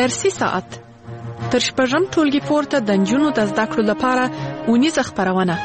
درسي ساعت تر شپږم ټولګي پورته د نجونو د زده کړو لپاره اونیزه خپرونه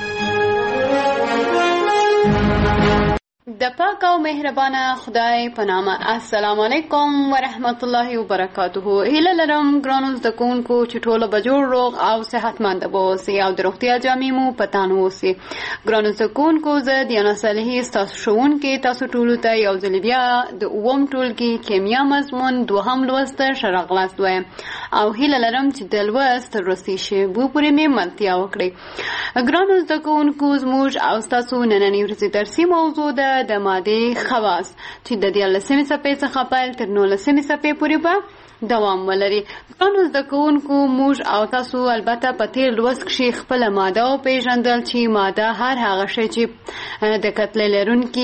د پاک او مهربانه خدای په نامه. السلام علیکم ورحمت الله وبرکاته. هیله لرم ګرانو زده کوونکو چې ټول به جوړ روغ او صحتمند اوسئ او د روغتیا جامې مو په تن اوسي. ګرانو زده کوونکو زه دیانا صالحي ستاسو ښوونکې تاسو ټولو ته یو ځل بیا د اووم ټولګي کیمیا مضمون دوهم لوست ښه راغلاست وایم او هیله لرم چې د لوست تر وروستي شېبو پورې مې ملتیا وکړئ. ګرانو زده کوونکو زموږ او ستاسو نننۍ ورځې درسي موضوع ده د مادې خواص چې د 14مې صفحې څخه پیل تر 19مې صفحې پورې به دوام ولري. ګرانو زده کوونکو موږ او تاسو البته په تېر لوست کښې خپله ماده وپېژندل چې ماده هر هغه شی چې د کتلې لرونکي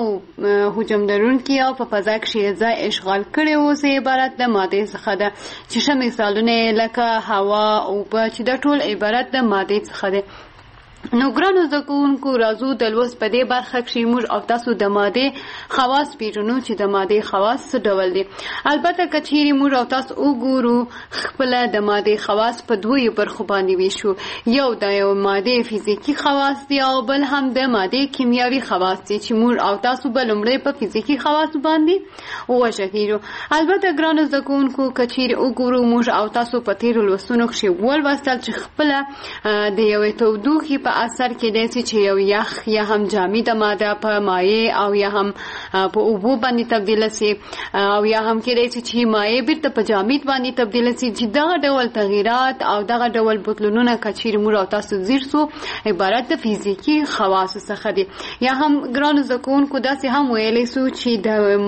او حجم لرونکي او په فضا کښې ځای اشغال کړی اوسي عبارت د مادې څخه ده چې ښه مثالونه لکه هوا اوبه چې دا ټول عبارت د مادې څخه دی. نو ګرانو زده کوونکو راځو د لوست په دې برخه کښې موږ او تاسو د مادې خواص پیژنو چې د مادې خواص څه ډول دي. البته که چیرې موږ او تاسو وګورو خپله د مادې خواص په دوو برخو باندې ویشو. یو د یو مادې فزیکي خواص دي او بل هم د مادې کیمیاوي خواص دي چې موږ او تاسو به لومړی په فزیکي خواص باندې وغږېږو. البته ګرانو زده کوونکو که چیرې وګورو موږ او تاسو په تېرو لوستونو کښې ولوستل چې خپله د یوې تودوخې په اثر کې دی چې یو یخ یا هم جامده ماده په مایع او یا هم په اوبو باندې تبدیله سي او یا هم کېدای شي چې مایع بیرته په جامد باندې تبدیله سي چې دغه ډول تغییرات او دغه ډول بدلونونه که چیرې موږ او تاسو ځیر سو عبارت د فزیکي خواصو څخه دي. یا هم ګرانو زده کوونکو داسې هم ویلی سو چې د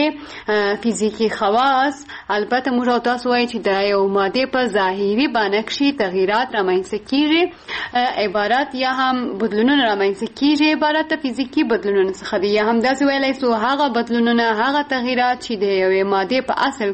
مادې فزیکي خواص البته موږ او تاسو وایي چې د یو مادې په ظاهري بڼه کښې تغییرات رامنځته کېږي عبارت یا هم بدلونونه رامنځته کېږي عبارت د فزیکي بدلونونو څخه دي. یا هم داسې ویلی سو هغه بدلونونه هغه تغییرات چې د یوې مادې په اصل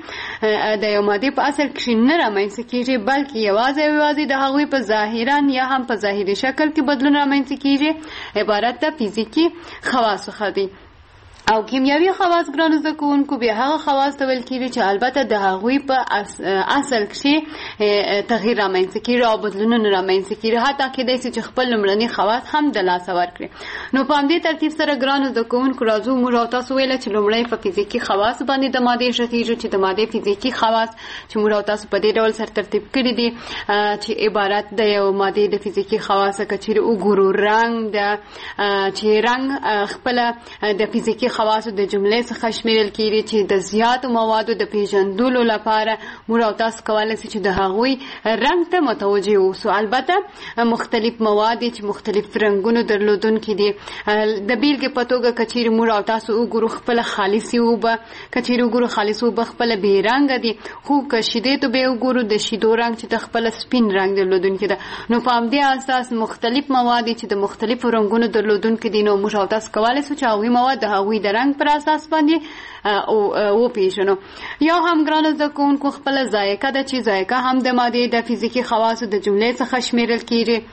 کښې نه رامنځته کېږي بلکې یوازې د هغوی په ظاهرا یا هم په ظاهري شکل کې بدلون رامنځته کېږي عبارت د فزیکي خواص څخه دي. او کیمیاوي خواص ګرانو زده کوونکو بیا هغه خواص ته ویل کېږي چې البته د هغوی په اصل کښې تغییر رامنځته کېږي او بدلونونه رامنځته کېږي حتی کېدای شي چې خپل لومړني خواص هم د لاسه ورکړي. نو په همدې ترتیب سره ګرانو زده کوونکو راځو موږ او تاسو ویله چې لومړی په فزیکي خواص باندې د مادې ږغېږو چې د مادې فزیکي خواص چې موږ او تاسو په دې ډول سره ترتیب کړي دي چې عبارت د یو مادې د فزیکي خواصه که چیرې وګورو رنګ چې رنګ خپله د فزیکي خواصو د جملې څخه شمیرل کېږي چې د زیاتو موادو د پیژندلو لپاره موږ او تاسو کولی شو چې د هغوی رنګ ته متوجه اوسو. البته مختلف مواد چې مختلف رنګونو درلودونکي دي. د بیلګې په توګه که چیرې موږ او تاسو وګورو خپله خالصې اوبه که چیرې وګورو خالص اوبه خپله بې رنګه دي خو که شیدې ته بیا وګورو د شیدو رنګ چې د خپله سپین رنګ درلودونکي ده. نو په همدې اساس مختلف مواد چې د مختلفو رنګونو درلودونکي دي نو موږ او تاسو کولی شو چې هغوی مواد د هغوی د رنګ پر اساس باندې وپیژنو. یا هم ګرانو زده کوونکو خپله ذایقه ده چې ذایقه هم د مادې د فزیکي خواصو د جملې څخه شمیرل کېږي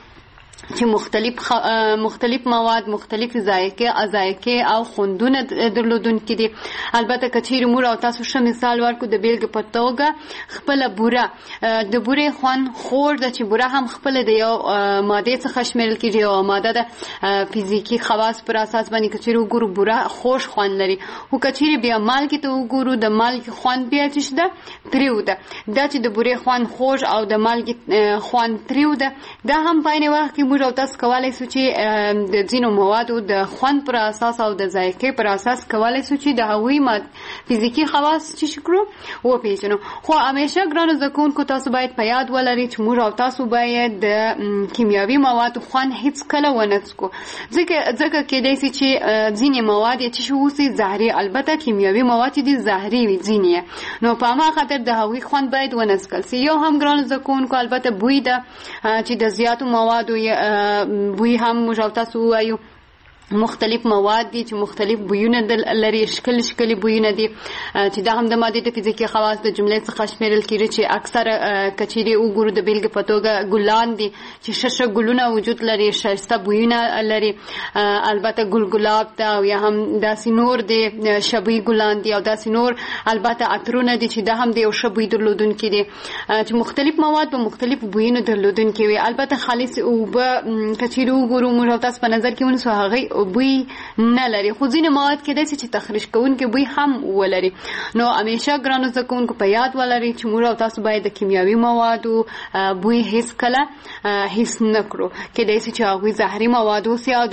چې مختلف مواد مختلف ذایقې او خوندونه درلودونکي دي. البته که چیرې موږ او تاسو ښه مثال ورکړو د بیلګې په توګه خپله بوره د بورې خوند خوږ ده چې بوره هم خپله د یو مادې څخه شمیرل کېږي یوه ماده ده فزیکي خواص پر اساس باندې که چیرې وګورو بوره خوږ خوند لري خو که چیرې بیا مالګې ته وګورو د مالګې خوند بیا چې ده تریو ده. دا چې د بورې خوند خوږ او د مالګې خوند تریو ده دا هم په عین وخت کې موږ او تاسو کولی شو چې د ځینو موادو د خوند پر اساس او د ذایقې پر اساس کولی شو چې د هغوی فزیکي خواص چې کړو وپیژنو. خو همیشه ګرانو زده کوونکو تاسو باید په یاد ولرئ چې موږ او تاسو باید د کیمیاوي موادو خوند هیڅکله ونه څکو ځکه کېدای شي چې ځینې مواد یې چې اوسي زهري البته کیمیاوي مواد چې دي زهري وي ځینې نو په هماغه خاطر د هغوی خوند باید ونه څکل سي. یو هم ګرانو زده کوونکو البته بوی ده چې د زیاتو موادو بوی هم موږ او تاسو ووایو مختلف مواد دي چې مختلف بویونه لري، شکل بویونه دي چې دا هم د مادې د فزیکي خواص د جملې څخه شمیرل کیږي چې اکثر کچيري وګورو د بیلګې په توګه ګلان دي چې شش ګلونه وجود لري، شایسته بویونه لري، البته ګلاب ته او یا هم داسې نور دي شبي ګلان دي او داسې نور البته عطرونه دي چې دا هم د یو شبي درلودونکي دي چې مختلف مواد په مختلف بویونو درلودونکي وي. البته خالص او به کچيري وګورو موږ تاسو په نظر کې ونیسو هغه بوی نه لري، خو ځینې مواد کېدای شي چې تخریش کوونکي بوی هم ولري. نو همیشه ګرانو زده کوونکو په یاد ولرئ چې موږ او تاسو باید د کیمیاوي موادو بوی هیڅ کله هیڅ نه کړو. کېدای شي چې هغوی زهري مواد اوسي او د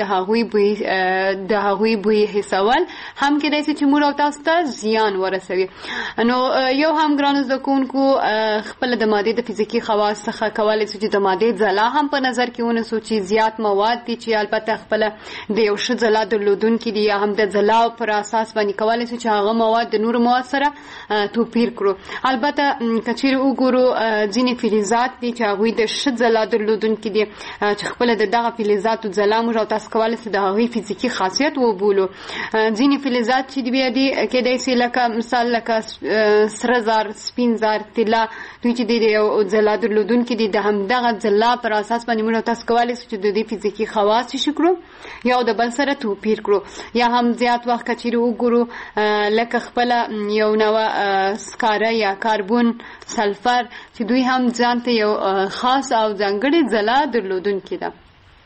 هغوی بوی حسول هم کېدای شي چې موږ او تاسو ته زیان ورسوي. نو یو هم ګرانو زده کوونکو خپل د مادې د فزیکي خواص څخه کولی شو چې د مادې ځلا هم په نظر کې ونیسو چې زیات مواد دي چې البته خپل د یو ښه ځلا درلودونکي دي یا هم د ځلا پر اساس باندې کولی شو چې هغه مواد د نورو مواد سره توپیر کړو. البته که چیرې وګورو ځینې فلزات دي چې هغوی د ښه ځلا درلودونکي دي چې خپله د دغه فلزاتو ځلا موږ او تاسو کولی شو د هغوی فزیکي خاصیت وبولو. ځینې فلزات چې بیا دي کېدای شي لکه مثال لکه سره زر، سپین زر، طلا، دوی چې د یو ځلا درلودونکي دي د همدغه ځلا پر اساس باندې موږ او تاسو کولی شو چې د دې فزیکي خواص څه کړو یا د بل سره توپیر کړو. یا هم زیات وخت کچېرې وګورو لکه خپله یو نوع سکاره یا کاربون، سلفر چې دوی هم ځان ته یو خاص او ځانګړې ځلا درلودونکي ده.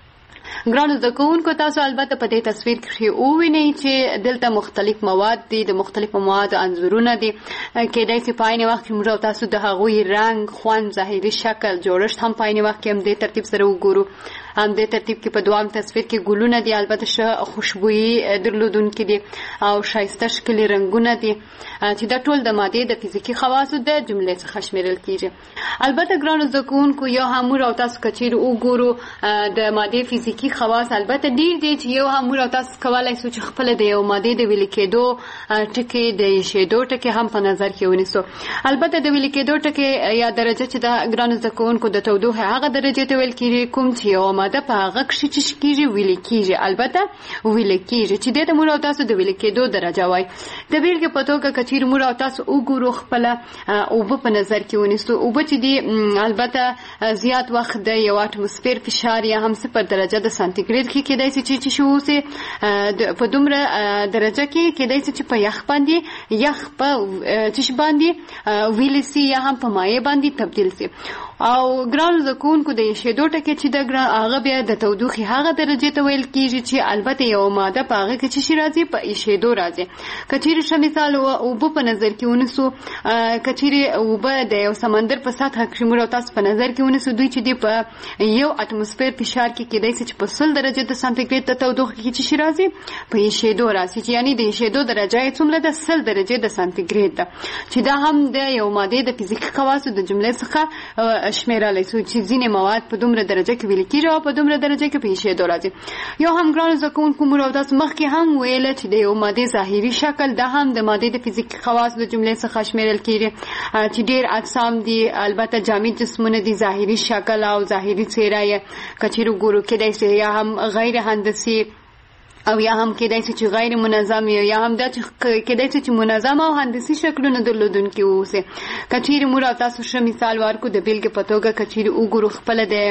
ګرانو زده کوونکو تاسو البته په دې تصویر کې ووینئ چې دلته مختلف مواد دي، د مختلفو موادو انځورونه دي. کېدای شي په عین وخت کې موږ او تاسو د هغوی رنګ، خوند، ظاهري شکل، جوړښت هم په عین وخت کې هم دې ترتیب سره وګورو. هم دې ترتیب کې په دوام تصویر کې ګلونه دي، البته ښه خوشبويي درلودونکي دي او ښایسته ښکلي رنګونه دي چې دا ټول د مادې د فزیکي خواصو د جملې څخه شمیرل کیږي. البته ګرانو زده کوونکو یو هم موږ او تاسو که چیرې وګورو د مادې فزیکي خواص البته ډېر دي چې یو هم موږ او تاسو کولی شو چې خپله د یو مادې د ویلې کېدو ټکي، د ایښېدو ټکي هم په نظر کې ونیسو. البته د ویلې کېدو ټکي یا درجه چې د ګرانو زده کوونکو د تودوخې هغه درجې ته ویل کېږي کوم چې یو ماده په هغه کښې چې کېږي ویلې کېږي، البته ویلې کېږي چې دې ته موږ او تاسو د ویلې کېدو درجه وایي. د بېلګې په توګه که چیرې موږ او تاسو وګورو خپله اوبه په نظر کې ونیسو، اوبه چې دي البته زیات وخت د یو اټموسفیر فشار یا هم 0 درجه د سانتیګریډ کې کېدای شي چې شي اوسي په دومره درجه کې کېدای شي چې په یخ باندې یخ په چش باندې ویل سي یا هم په مایع باندې تبدیل سي. او ګرانو زده کوونکو د ایښېدو ټکي چې د هغه بیا د تودوخې هغه درجې ته ویل کېږي چې البته یو ماده په هغه کې چې شي راځي په ایښېدو راځي. که چیرې ښه مثال اوبه په نظر کې ونیسو، که چیرې اوبه د یو سمندر په سطحه کې موږ تاسو په نظر کې ونیسو، دوی چې دی په یو اټموسفیر فشار کې کېدای شي چې په 100 درجه د سانتیګریډ د تودوخې کې چې شي راځي په ایښېدو راځي، چې یعنې د ایښېدو درجه یې څومره ده 100 درجې د سانتیګریډ ده، چې دا هم د یو مادې د فزیکي خواصو د جملې څخه شمیرلی شو چې ځینې مواد په دومره درجه کې ویل کېږي او په دومره درجه کې په ایښېدو راځي. یو هم ګرانو زده کوونکو موږ او تاسو مخکې هم ویله چې د یو مادې ظاهري شکل دا هم د مادې د فزیکي خواصو د جملې څخه شمیرل کېږي چې ډېر اجسام دي، البته جامد جسمونه دي، ظاهري شکل او ظاهري څېره یې که چېرې وګورو کېدای شي یا هم غیر هندسي او یا هم کېدای شي چې غیر منظم یا هم دا چې کېدای شي چې منظم او هندسي شکلونه درلودونکي واوسي. که چیرې موږ او تاسو ښه مثال ورکړو د بېلګې په توګه که چیرې وګورو خپله د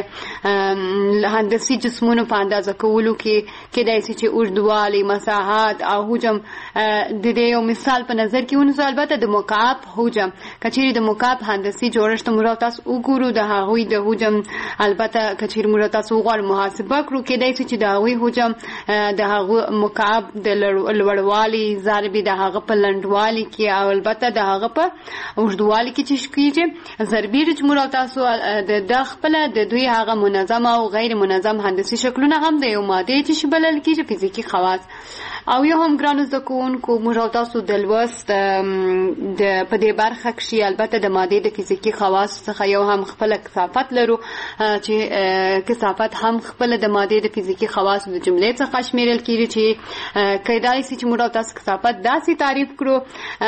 هندسي جسمونو په اندازه کولو کې کېدای شي چې اوږدوالی، مساحت او حجم د دې یو مثال په نظر کې ونیسو. البته د مکعب حجم که چیرې د مکعب هندسي جوړښت موږ او تاسو وګورو د هغوی د حجم البته که چیرې موږ او تاسو وغواړو محاسبه کړو کېدای شي چې د هغوی حجم د مکعب د لوړوالي ضرب د هغه په لنډوالي کې او البته د هغه په اوږدوالي کې چې کېږي ضربي چې موږ تاسو د خپل د دوی هغه منظم او غیر منظم هندسي شکلونه هم د یو ماده چې بلل کېږي فزیکي خواص. او یو هم ګرانو زده کوونکو موږ او تاسو د لوست په دې برخه کښې البته د مادې د فزیکي خواصو څخه یو هم خپله کثافت لرو چې کثافت هم خپله د مادې د فزیکي خواصو د جملې څخه شمیرل کېږي چې کیدای شي چې موږ او تاسو کثافت داسې تعریف کړو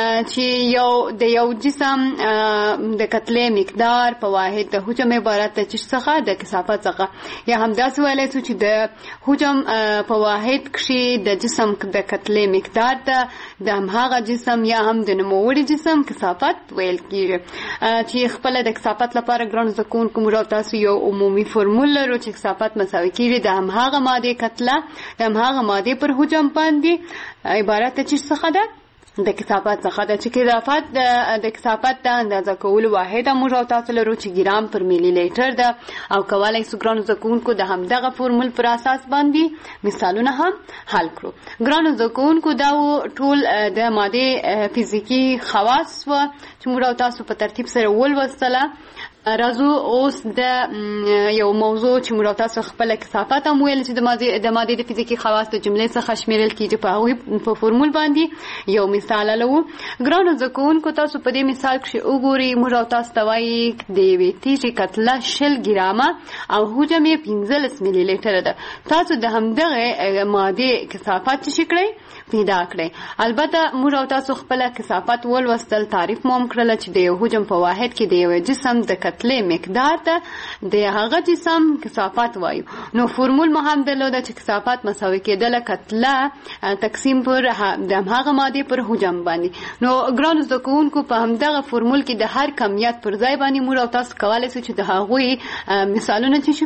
چې د یو جسم د کتلې مقدار په واحد د حجم عبارت د چیز څخه د کثافت څخه یا هم داسې ویلی شو چې د حجم په واحد کښې د جسم د کتلې مقدار ته د همهغه جسم یا هم د نوموړي جسم کثافت ویل کېږي چې خپله د کثافت لپاره ګرانو زده کوونکو موږ او تاسو یو عمومي فرمول لرو چې کثافت مساوي کېږي د همهغه مادې کتله د همهغه مادې پر حجم باندې عبارت د چیز څخه ده د کثافت څخه ده چې د کثافت د اندازه کولو واحد موږ او تاسو لرو چې ګرام پر ملي لیټر ده او کولی شو ګرانو زده کوونکو د همدغه فرمول پر اساس باندې مثالونه هم حل کړو. ګرانو زده کوونکو دا ټول د مادې فزیکي خواص و چې موږ او تاسو په ترتیب سره ولوستله. راځو اوس د یو موضوع چې موږ او تاسو خپله کثافت هم ویل چې د مادې د فزیکي خواص د جملې څخه شمیرل کېږي په هغوی په فرمول باندې یو مثال حلوو. ګرانو زده کوونکو تاسو په دې مثال کښې وګورئ موږ او تاسو ته وایي د یوې تیږې کتله 20 ګرامه او حجم یې 15 ملي لیټره ده. تاسو د همدغې مادې کثافت څه کړئ پیدا کړئ. البته موږ او تاسو خپله کثافت ولوستل تعریف مو هم کړله چې د یو حجم په واحد کې د یو جسم د کتلې مقدار ته د هغه جسم کثافت وایو. نو فرمول مو هم درلوده چې کثافت مساوي کېدله کتله تقسیم پر د همهغه مادې پر حجم باندې. نو ګرانو زده کوونکو په همدغه فرمول کې د هر کمیت پر ځای باندې موږ او تاسو کولی شو چې د هغوی مثالونه چې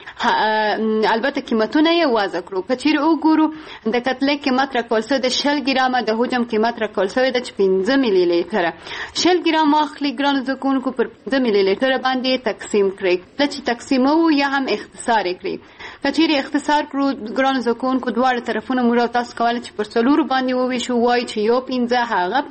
کړو البته قیمتونه یې وضع کړو. که چیرې وګورو د کتلې قیمت راکول شوی د 20 ګرامه د حجم قیمت راکول شوی ده چې 15 ملي لیټره. 20 ګرام واخلي ګرانو زده کوونکو پر 15 ملي لیټره باندې تقسیم کړئ. کله چې تقسیموو یا هم اختصار یې کړئ. که چیرې اختصار کړو ګرانو زده کوونکو دواړه طرفونه موږ او تاسو کولی چې پر 4 باندې وویشو وایي چې یو 15 هغه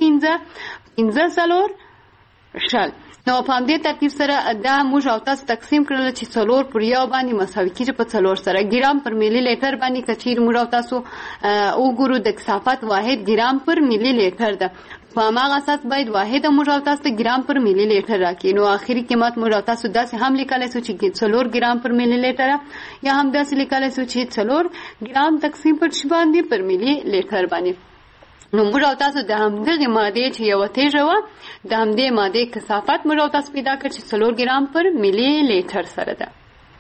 15 څلور شل. نو په همدې ترتیب سره دا موږ او تاسو تقسیم کړل چې 4 پر یو باندې مساوي کېږي په 4 سره. ګرام پر ملي لیټر باندې که چیرې موږ او تاسو وګورو د کثافت واحد ګرام پر ملي لیټر ده. په هماغه اساس باید واحد موږ او تاسو ته ګرام پر ملي لیټر راکړي. نو آخري قیمت موږ او تاسو داسې هم لیکلی شو چې 4 ګرام پر ملي لیټره یا هم داسې لیکلی شو چې 4 ګرام تقسیم پر څه باندې پر ملي لیټر باندې. نو موږ او تاسو د همدغې مادې چې یوه تیږه وه د همدې مادې کثافت موږ او تاسو پیدا کړ چې 4 ګرام پر ملي لیټر سره ده.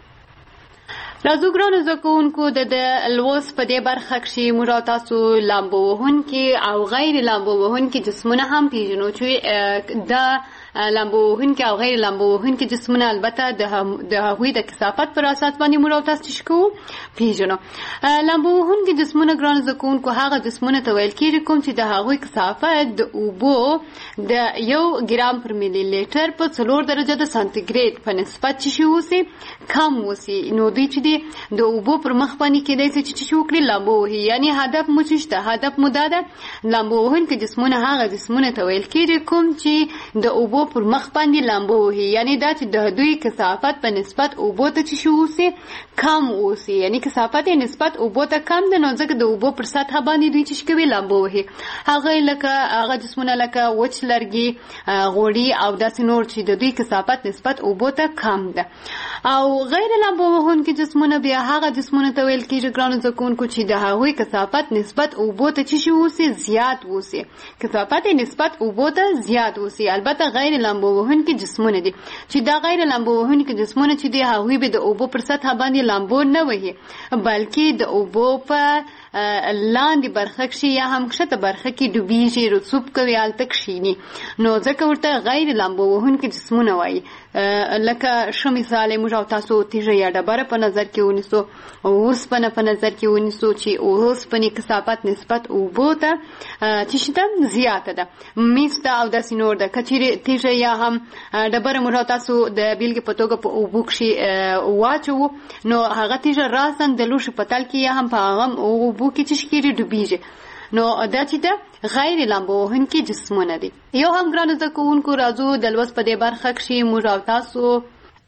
راځو ګرانو زده کوونکو د لوست په دې برخه کښې موږ او تاسو لامبو وهونکي او غیر لامبو وهونکي جسمونه هم پېژنو چې دا لامبو وهونکي او غیر لامبو وهونکي جسمونه البته د هغوی د کثافت پر اساس باندې موږ او تاسو څه کوو پېژنو. لامبو وهونکي جسمونه ګرانو زده کوونکو هغه جسمونه ته ویل کېږي کوم چې د هغوی کثافت د اوبو د 1 ګرام پر ملي لیټر په 4 درجه د سانتیګریډ په نسبت چې اوسي کم اوسي. نو دوی چې د اوبو پر مخ باندې کېدای شي چې وکړي لامبو وهي. یعنې هدف مو څه شته؟ هدف مو دا ده لامبو وهونکي جسمونه هغه جسمونه ته ویل کېږي کوم چې د اوبو پر مخ باندې لامبو وهي. یعنې دا چې د دوی کثافت په نسبت اوبو ته چې اوسي کم اوسي. یعنې کثافت یې نسبت اوبو ته کم ده نو ځکه د اوبو پر سطحه باندې دوی چې کوي لامبو وهي. هغه جسمونه لکه وچ لرګي غوړي او داسې نور چې د دوی کثافت نسبت اوبو ته کم ده. او غیر لامبو وهونکي جسمونه بیا هغه جسمونه ته ویل کېږي ګرانو زده کوونکو چې د هغوی کثافت نسبت اوبو ته چې اوسي زیات اوسي. کثافت یې نسبت اوبو ته زیات اوسي. البته غیر لامبو وهونکي جسمونه دي چې دا غیر لامبو وهونکي جسمونه چې دي هغوی به د اوبو پر سطحه باندې لامبو نه وهي بلکې د اوبو په لاندې برخه کښې یا هم کښته برخه کې ډوبېږي رسوب کوي هلته کښېني. نو ځکه ورته غیر لامبو وهونکي جسمونه وایي. لکه ښه مثال موږ او تاسو تیږه یا ډبره په نظر کې ونیسو اوسپنه په نظر کې ونیسو چې اوسپنې کثافت نسبت اوبو ته چې شته زیاته ده میس ته او داسې نور ده. که چیرې تیږه یا هم ډبره موږ او تاسو د بیلګې په توګه په اوبو کښې واچوو نو هغه تیږه راساً د لوښي په تل کې یا هم په هغه اوبو کې چې کېږي ډوبېږي. نو دا چې ده غیر لامبو وهونکي جسمونه دي. یو هم ګرانو زده کوونکو راځو د لوست په دې برخه کښې موږ او تاسو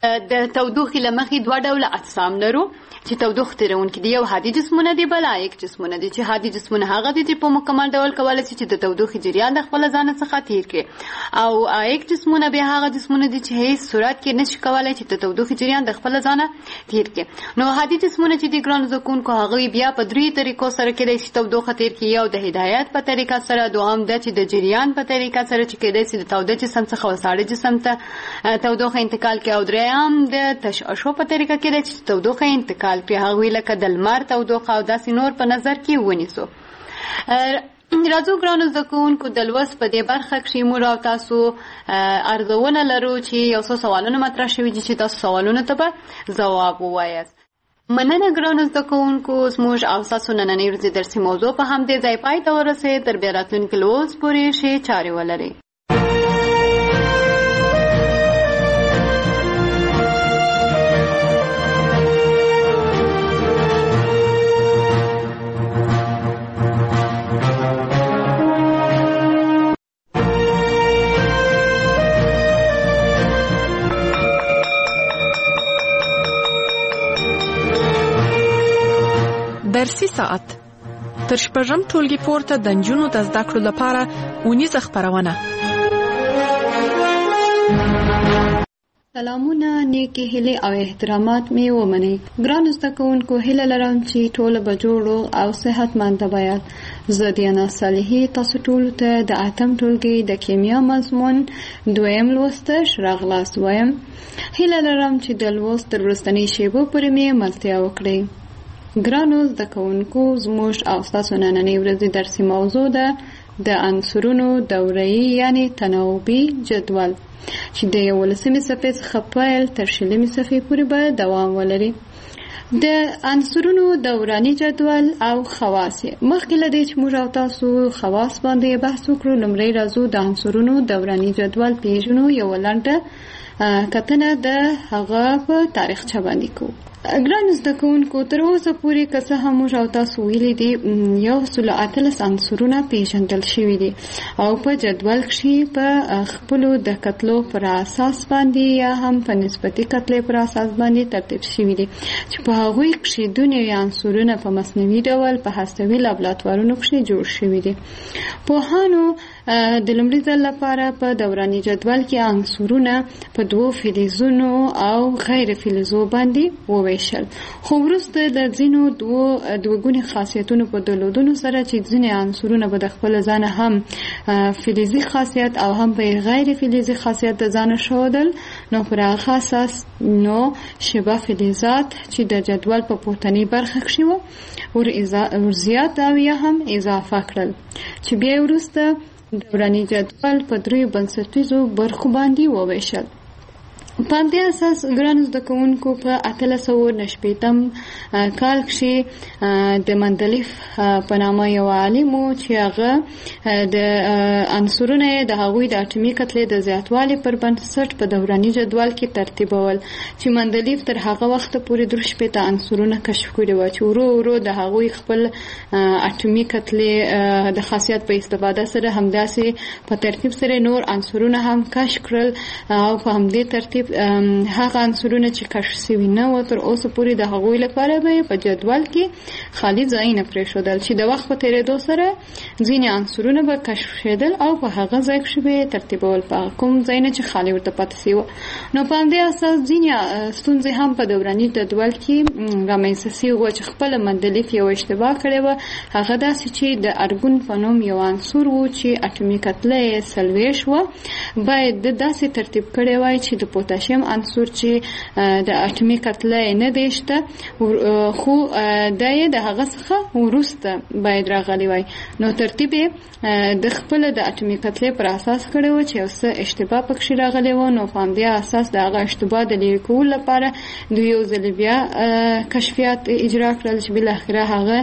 د تودوخې له مخې دوه ډوله اجسام لرو چې تودوخه تیرونکي دي. یو هادي جسمونه دي، بل عایق جسمونه دي. چې هادي جسمونه هغه دي چې په مکمل ډول کولی شي چې د تودوخې جریان د خپل ځان څخه تیر کړي، او عایق جسمونه بیا هغه جسمونه دي چې هیڅ صورت کې نشي کولی چې د تودوخې جریان د خپل ځان تیر کړي. نو هادي جسمونه چې د ګرانو زده کوونکو هغه بیا په درې طریقو سره کېدای شي تودوخه تیر کړي. یو د هدایت په طریقه سره، دوهم دا چې د جریان په طریقه سره چې کېدای شي د توده جسم څخه وساړه جسم ته تودوخه انتقال کړي، او درېیم د تشعشع په طریقه کېدای شي تودوخه انتقال کړي، هغوی لکه د لمر تودوخه او داسې نور په نظر کې ونیسو. راځو ګرانو زده کوونکو د لوست په دې برخه کښې موږ او تاسو ارزونه لرو چې یو څو سوالونه مطرح شوي دي چې تاسو سوالونو ته به ځواب ووایاست. مننه ګرانو زده کوونکو، زموږ او ستاسو نننۍ ورځې درسي موضوع په همدې ځای پای ته ورسېد. تر بیا راتلونکي لوست پورې ښې چارې ولرئ. درسي ساعت تر شپږم ټولګي پورته د نجونو د زده کړو لپاره اونیزه خپرونه. سلامونه، نیکې هیلې او احترامات مې ومنئ. ګرانو زده کوونکو، هیله لرم چې ټوله به جوړ او صحتمند وایاست. زه دیانا صالحي تاسو ټولو ته د 8م ټولګي د کیمیا مضمون 2م لوستش راغلاست وایم. هیله لرم چې د لوست تر وروستنۍ شیبو پورې مې ملتیا وکړئ. ګرانو زده کوونکو، زموږ او ستاسو نننۍ ورځې درسي موضوع ده د عنصرونو دوره‌یي یعنی تناوبي جدول چې د 11مې صفحې څخه پیل تر 20مې صفحې پورې به دوام ولري. د عنصرونو دوراني جدول او خواص. مخکې له دې چې موږ او تاسو خواص باندې بحث وکړو، لومړی راځو د عنصرونو دوراني جدول پیژنو. یو لنډه کتنه د هغه په تاریخچه باندې کوو. ګران زده کوونکو، تر اوسه پورې که څه هم موږ او تاسو ویلي دي 118 عنصرونه پیژندل شوي دي او په جدول کښې په خپلو د کتلو پر اساس باندې یا هم په نسبتي کتلې پر اساس باندې ترتیب شوي دي چې په هغوی کښې دنیوي عنصرونه په مصنوعي ډول په هستوي لابراتوارونو کښې جوړ شوي دي. پوهانو د لومړي ځل لپاره په دوراني جدول کې عنصرونه په 2 فلزونو او غیر فلزو باندې وویشل، خو وروسته د ځینو دوه خاصیتونو په درلودلو سره چې ځینې عنصرونه به د خپل ځانه هم فلزي خاصیت او هم په غیر فلزي خاصیت د ځانه ښودل، نو پر هغه اساس نو شبه فلزات چې د جدول په پورتنۍ برخه کښې وو ور زیات او یا هم اضافه کړل، چې بیا وروسته دوراني جدول په 3 بنسټیزو برخو باندې وویشل. په همدې اساس ګرانو زده کوونکو په 1890 کال کښې د مندلیف په نامه یو عالم و چې هغه د عنصرونه د هغوی د اټومي کتلې د زیاتوالي پر بنسټ په دوراني جدول کې ترتیبول، چې مندلیف تر هغه وخته پورې 2 عنصرونه کشف کړي وو چې ورو ورو د هغوی خپل اټومي کتلې د خاصیت په استفاده سره همداسې په ترتیب سره نور عنصرونه هم کشف کړل او په همدې ترتیب هغه عنصرونه چې کشف شوي نه وو تر اوسه پورې د هغوی لپاره به په جدول کې خالي ځایونه پرېښودل، چې د وخت په تېرېدو سره ځینې عنصرونه به کشف شېدل او په هغه ځای کښې به ترتیبول په کوم ځایونه چې خالي ورته پاتې سوي وو. نو په همدې اساس ځینې ستونزې هم په دوراني جدول کې رامنځته سوي وو چې خپله مندلیف یو اشتباه کړې وه. هغه داسې چې د ارګون په نوم یو عنصر و چې اټومي کتله یې 40 وه، باید د داسې ترتیب کړی وای چې د پوتاشیم عنصر چې د اټومي کتله یې نه دی شته، خو دا یې د هغه څخه وروسته باید راغلی وای. نو ترتیب یې د خپله د اټومي کتلې پر اساس کړی و چې یو څه اشتباه پکښې راغلی و. نو په همدې اساس د هغه اشتباه د لرې کولو لپاره دوی یو ځل بیا کشفیات اجرا کړل چې بالاخره هغه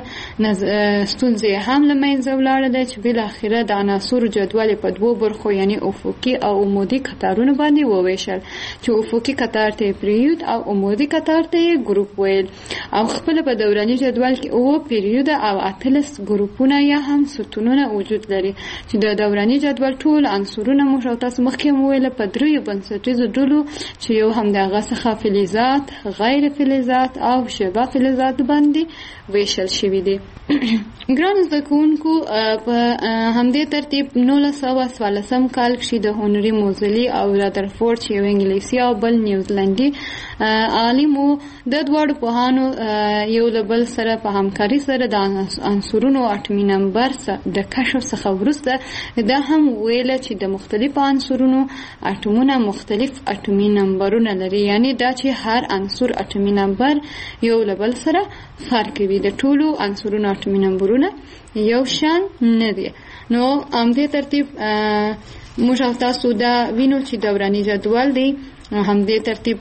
ستونزې هم له منځه ولاړه ده، چې بالاخره د عناصرو جدول په 2 برخو یعنی افقي او عمودي کتارونو باندې وویشل، چې افقي قطار ته پریود او عمودي قطار ته ګروپ ویل. او خپل په دوراني جدول کې او پریود او اتلس ګروپونه یا هم ستونونه وجود لري چې د دوراني جدول ټول عنصرونه موږ او تاسو مخکې ویل په دریو بنسټیزو ډلو چې یو هم دغه څخه فلزات، غیر فلزات او شبه فلزات باندې ویشل شوی دي. ګران زده کوونکو په همدې ترتیب 1914 کال کې د هنري موزلي او رادرفورد چې یو انګلیسي او بل نیوزیلندي عالمو د دوړو پوهانو یو له بل سره په همکاري سره د عنصرونو اټومي نمبر د کشف څخه وروسته دا هم ویل چې د مختلفو عنصرونو اټومونه مختلف اټومي نمبرونه لري، یعنی دا چې هر عنصر اټومي نمبر یو له بل سره فرق کوي. د ټولو عنصرونو اټومي نمبرونه یو شان نه دي. نو همدې ترتیب موږ او تاسو دا وینو چې دوراني جدول دی همدې ترتیب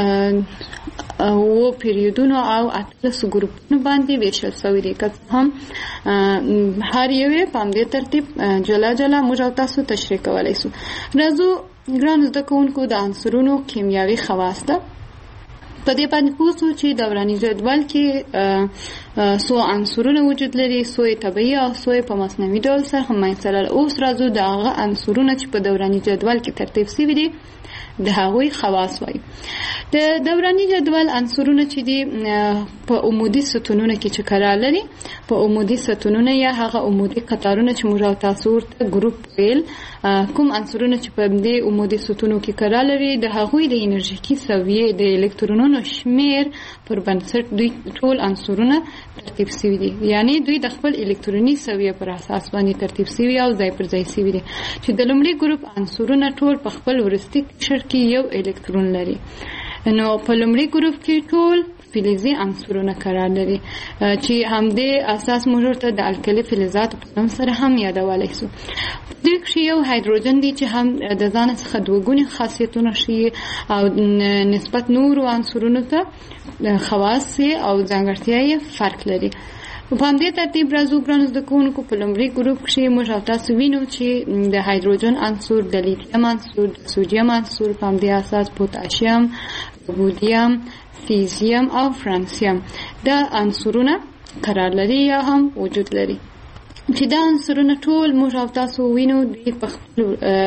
او پیریودونو او اتلس ګروپونو باندې ویشل شوی دی. که هم هر یو په همدې ترتیب جلا جلا موږ او تاسو تشریح کولی شو. راځو ګران زده کوونکو د عنصرونو کیمیاوي خواص ته په دې باندې پوښتو چې دوراني جدول کې څو عنصرونه وجود لري، څو طبیعي او څو په مصنوعي ډول سره منځته لري. اوس راځو د هغه عنصرونه چې په دوراني جدول کې ترتیب شوي دي د هغوی خواص وایي. د دوراني جدول عنصرونه چې دي په عمودي ستونونو کې چې قرار لري، په عمودي ستونونه یا هغه عمودي قطارونه چې موږ او تاسو ورته ګروپ ویل، کوم عنصرونه چې په دې عمودي ستونو کې قرار لري د هغوی د انرژیکي سویې د الکترونونو شمیر پر بنسټ دوی ټول عنصرونه ترتیب شوي دي، یعنی دوی د خپل الکتروني سویې پر اساس باندې ترتیب شوي او ځای پر ځای شوي دي چې د لومړي ګروپ عنصرونه ټول په خپل وروستي قشر کې یو الکترون لري. نو په لومړي ګروپ کې ټول فلزي عنصرونه قرار لري چې همدې اساس موږ ورته د الکلي فلزات په نوم سره هم یادولی شو. دې کې یو هایدروجن دی چې هم د ځان څخه دوه ګوني خاصیتونه شي او نسبت نورو عنصرونو ته خواص او ځانګړتیاوې فرق لري. په همدې ترتیب راځو ګرانو زده کوونکو په لومړي ګروپ کې موږ او تاسو وینو چې د هایدروجن عنصر، د لیتیم عنصر، د سوډیم عنصر، په همدې اساس پوتاشیم، رودیم، سیزیم او فرانسیم دا عنصرونه قرار لري یا هم وجود لري چې دا عنصرونه ټول موږ او تاسو وینو د په خپل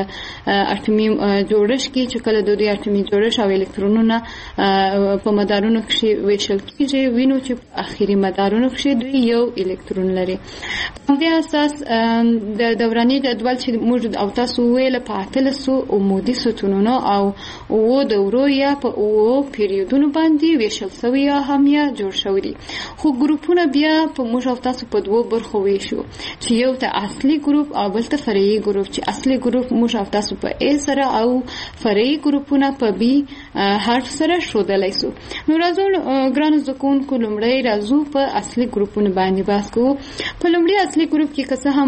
اټومي جوړښت کې چې کله د دوی اټومي جوړښت او الکترونونه په مدارونو کې ویشل کېږي، وینو چې په اخري مدارونو کې دوی یو الکترون لري. په دې اساس د دوراني جدول چې موږ او تاسو ویل په اتلسو عمودي ستونونو او دورو یا په پیریودونو باندې ویشل شوی یا هم یا جوړ شوی دي. خو ګروپونه بیا په موږ او تاسو په دوه برخو ویشو چې یو ته اصلي ګروپ او بل ته فرعي ګروپ، چې اصلي ګروپ موږ او تاسو په A سره او فرعي ګروپونه په B حرف سره ښودلی شو. نو راځو ګرانو زده کوونکو لومړی راځو په اصلي ګروپونو باندې بحث کوو. په لومړي اصلي ګروپ کې که څه هم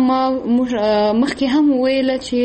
مخکې هم ویله چې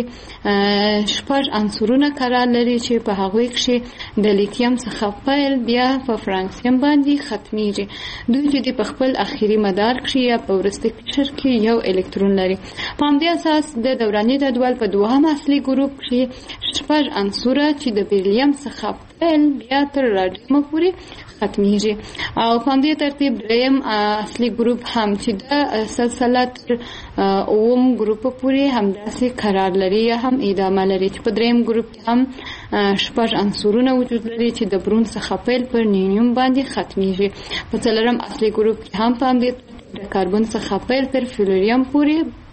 شپږ عنصرونه قرار لري چې په هغوی کې د لیتیم څخه پیل بیا په فرانسیم باندې ختمیږي. دوی چې په خپل اخري مدار کې یا په وروستي قشر کې یو الکترون لري. په همدې اساس د دوراني جدول په دوهم اصلي ګروپ کې شپږ عنصره چې د بیریلیم څخه پیل بیا تر راډیوم پورې ختمیږي. او په همدې ترتیب دریم اصلي ګروپ هم چې د سلسله تر اوم ګروپ پورې همداسې قرار لري یا هم ادامه لري چې په دریم ګروپ هم شپږ عنصرونه وجود لري چې د برون څخه پیل پر نیونیم باندې ختمیږي. په څلورم اصلي ګروپ کې هم په همدې د کاربن څخه پیل تر فلوریم پورې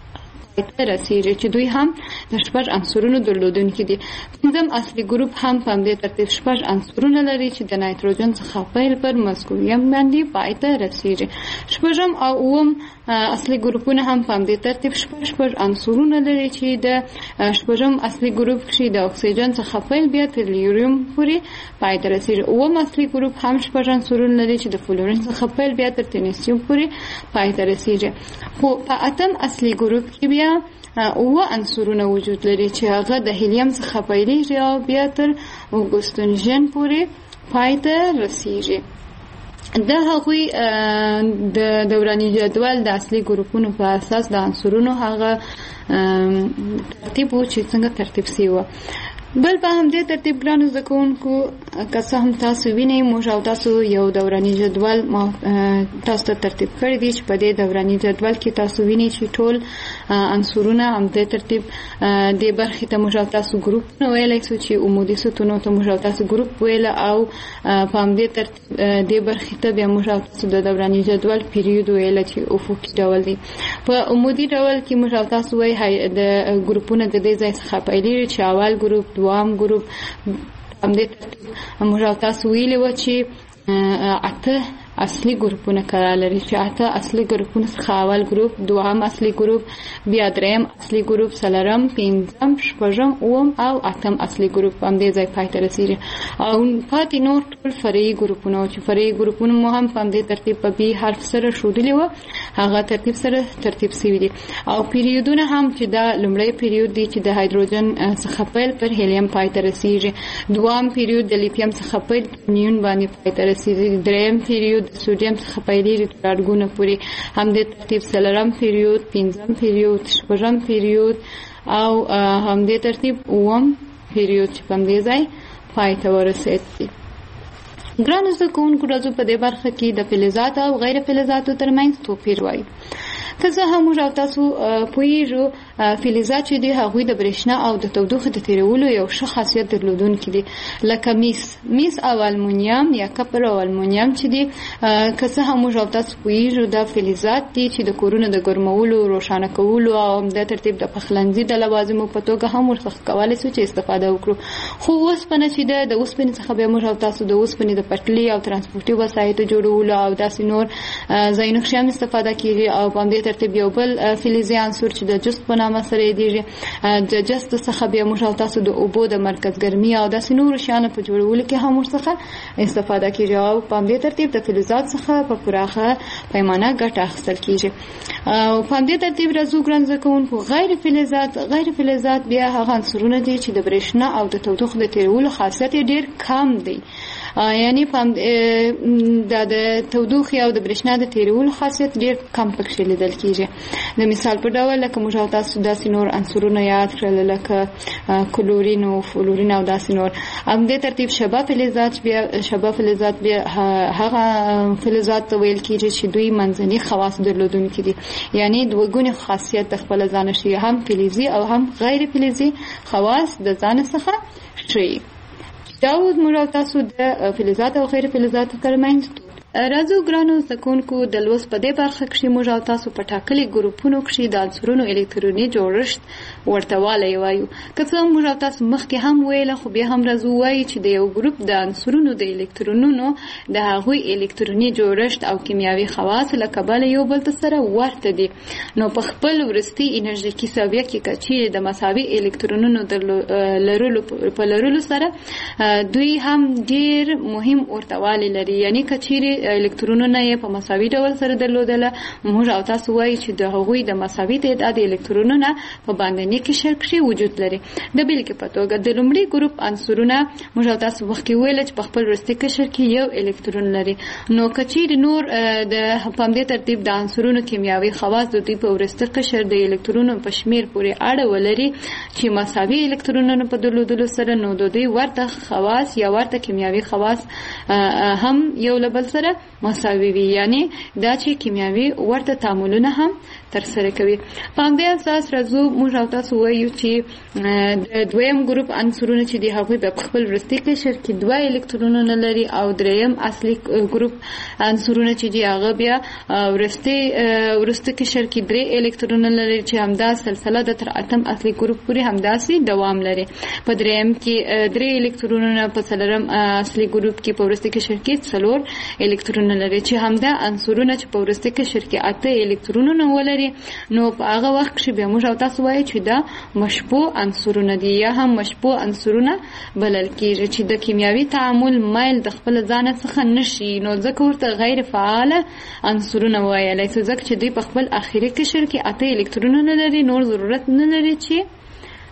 ته رسیږي چې دوی هم د شپږ عنصرونو درلودونکي دي. پنځم اصلي ګروپ هم په همدې ترتیب شپږ عنصرونه لري چې د نایتروجن څخه پیل پر مسکویم باندې پای ته رسیږي. شپږم او اووم اصلي ګروپونه هم په همدې ترتیب شپږ عنصرونه لري چې د شپږم اصلي ګروپ کې د اکسیجن څخه پیل بیا تر لیوریم پورې پای ته رسیږي. اووم اصلي ګروپ هم شپږ عنصرونه لري چې د فلورین څخه پیل بیا تر تنیسیم پورې پای ته رسیږي. خو په اتم اصلي ګروپ کې بیا اوه عنصرونه وجود لري چې هغه د هیلیم څخه پیلېږي او بیا تر اوګوستنجن پورې پای ته رسیږي. د هغوی د دوراني جدول د اصلي ګروپونو په اساس د عنصرونو هغه ترتیب و چې څنګه ترتیب شوی و. بل په همدې ترتیب ګرانو زده کوونکو که څه هم تاسو وینئ موږ او تاسو یو دوراني جدول تاسو ته ترتیب کړی دی چې په دې دوراني جدول کې تاسو وینئ چې ټول عنصرونه همدې ترتیب دې برخې ته موږ او تاسو ګروپ نه ویلی شو چې عمودي ستونو ته موږ او تاسو ګروپ ویله او په همدې ترتیب دې برخې ته بیا موږ او تاسو د دوراني جدول پیریود ویله چې افقي ډول دی. په عمودي ډول کې موږ او تاسو وایي د ګروپونه د دې ځای څخه پیلېږي چې اول ګروپ دوام ګروپ همدې ترتیب موږ او تاسو ویلي وه چې 8 اصلي ګروپونه قرار لري چې 8 اصلي ګروپونه څخه اول ګروپ دوهم اصلي ګروپ بیا دریم اصلي ګروپ څلورم پنځم شپږم اووم او اتم اصلي ګروپ همدې ځای پای ته رسیږي او پاتې نور ټول فرعي ګروپونه چې فرعي ګروپونه مو هم په همدې ترتیب په بي حرف سره ښودلي وه هغه ترتیب سره ترتیب سوي دي او پیریودونه هم چې دا لومړی پیریود دی چې د هایدروجن څخه پیل پر هیلیم پای ته رسیږي دوام پیریود د لیتیم څخه پیل نیون باندې پای ته رسیږي دریم پیریود سودیم څخه پیلېږي تر اډګونه پورې همدې ترتیب څلورم پیریود پنځم پیریود شپږم پیریود او همدې ترتیب اووم پیریود چې په همدې ځای پای ته ورسېد دي. ګرانو زده کوونکو راځو په دې برخه کې د فلزاتو او غیر فلزاتو ترمنځ توپیر وایو. که څه هم موږ او تاسو پوهیږو فلزات چې دي هغوی د برېښنا او د تودوخې د تېرولو یو ښه خاصیت درلودونکي دي لکه میس او المونیم یا کپر او المونیم چې دي که څه هم موږ او تاسو پوهیږو دا فلزات دي چې د کورونو د ګرمولو روښانه کولو او همدې ترتیب د پخلنځي د لوازمو په توګه هم ورڅخه کولی شو چې استفاده وکړو خو اوسپنه چې ده د اوسپنې څخه بیا موږ او تاسو د اوسپنې د پټلۍ او ترانسپورټي وسایطو جوړولو او داسې نور ځایونو کښې هم استفاده کېږي او په همدې ترتیب یو بل فلزي عنصر چې د جست په نامه سره یادېږي د جست څخه بیا موږ او تاسو د اوبو د مرکز ګرمي او داسې نورو شیانو په جوړولو کې هم ورڅخه استفاده کېږي او په همدې ترتیب د فلزات څخه په پراخه پیمانه ګټه اخیستل کېږي او په همدې ترتیب راځو ګران زده کوونکو غیر فلزات بیا هغه عنصرونه دي چې د برېښنا او د تودوخې د تېرولو خاصیت یې ډېر کم دی یعنی د تودوخې او د برېښنا د تېرولو خاصیت ډېر کم پکښې لیدل کېږي د مثال په ډول لکه موږ او تاسو داسې نور عنصرونه یاد کړل لکه کلورین او فلورین او داسې نور همدې ترتیب شبه فلزات بیا هغه فلزات ته ویل کېږي چې دوی منځني خواص درلودونکي دي یعنی دوه ګونې خاصیت د خپله ځانه ښیي هم فلزي او هم غیر فلزي خواص د ځانه څخه ښیي. دا اوس موږ او تاسو د فلزات او غیر فلزاتو ترمنځ راځو ګرانو زده کوونکو د لوست په دې برخه کښې موږ او تاسو په ټاکلي ګروپونو کښې د عنصرونو الکتروني جوړښت ورته والی وایو. که څه هم موږ او تاسو مخکې هم ویله خو بیا هم راځو وایو چې د یو ګروپ د عنصرونو د الکترونونو د هغوی الکتروني جوړښت او کیمیاوي خواص له کبله یو بل سره ورته دي نو په خپل وروستي انرژیکي سویه کې که چیرې د مساوي الکترونونو په لرلو سره دوی هم ډېر مهم ورته والی لري یعنی که چیرې الکترونونه یې په مساوي ډول سره درلودله موږ او تاسو وایو چې د هغوی د مساوي تعداد الکترونونه په باندني قشر کښې وجود لري. د بېلګې په توګه د لومړي ګروپ عنصرونه موږ او تاسو مخکې ویله چې په خپل وروستي قشر کې یو الکترون لري نو که چیرې نور په همدې ترتیب د عنصرونو کیمیاوي خواص د دوی په وروستي قشر د الکترونو په شمېر پورې اړه ولري چې مساوي الکترونونه په درلودلو سره نو د دوی ورته خواص یا ورته کیمیاوي خواص هم یو له بل سره مساوي وي یعنی دا چې کیمیاوي ورته تعاملونه هم ترسره کوي. په همدې اساس راځو موږ او تاسو وایو چې د دویم ګروپ عنصرونه چې دي هغوی په خپل وروستي قشر کې 2 الکترونونه لري او دریم اصلي ګروپ عنصرونه چې دي هغه بیا وروستي قشر کې 3 الکترونونه لري چې همدا سلسله د تر اتم اصلي ګروپ پورې همداسې دوام لري. په دریم کې 3 الکترونونه په څلورم اصلي ګروپ کې په وروستي قشر کې 4 الکترونونه لري چې همدا عنصرونه چې په وروستي قشر کې 8 الکترونونه ولري نو په هغه وخت کې بیا موږ او تاسو وایو چې دا مشبوع عنصرونه دي یا هم مشبوع عنصرونه بلل کېږي چې د کیمیاوي تعامل مایل د خپل ځان څخه نشي نو ځکه ورته غیر فعاله عنصرونه وایي ځکه چې دوی په خپل اخري قشر کې 8 الکترونونه لري نور ضرورت نه لري چې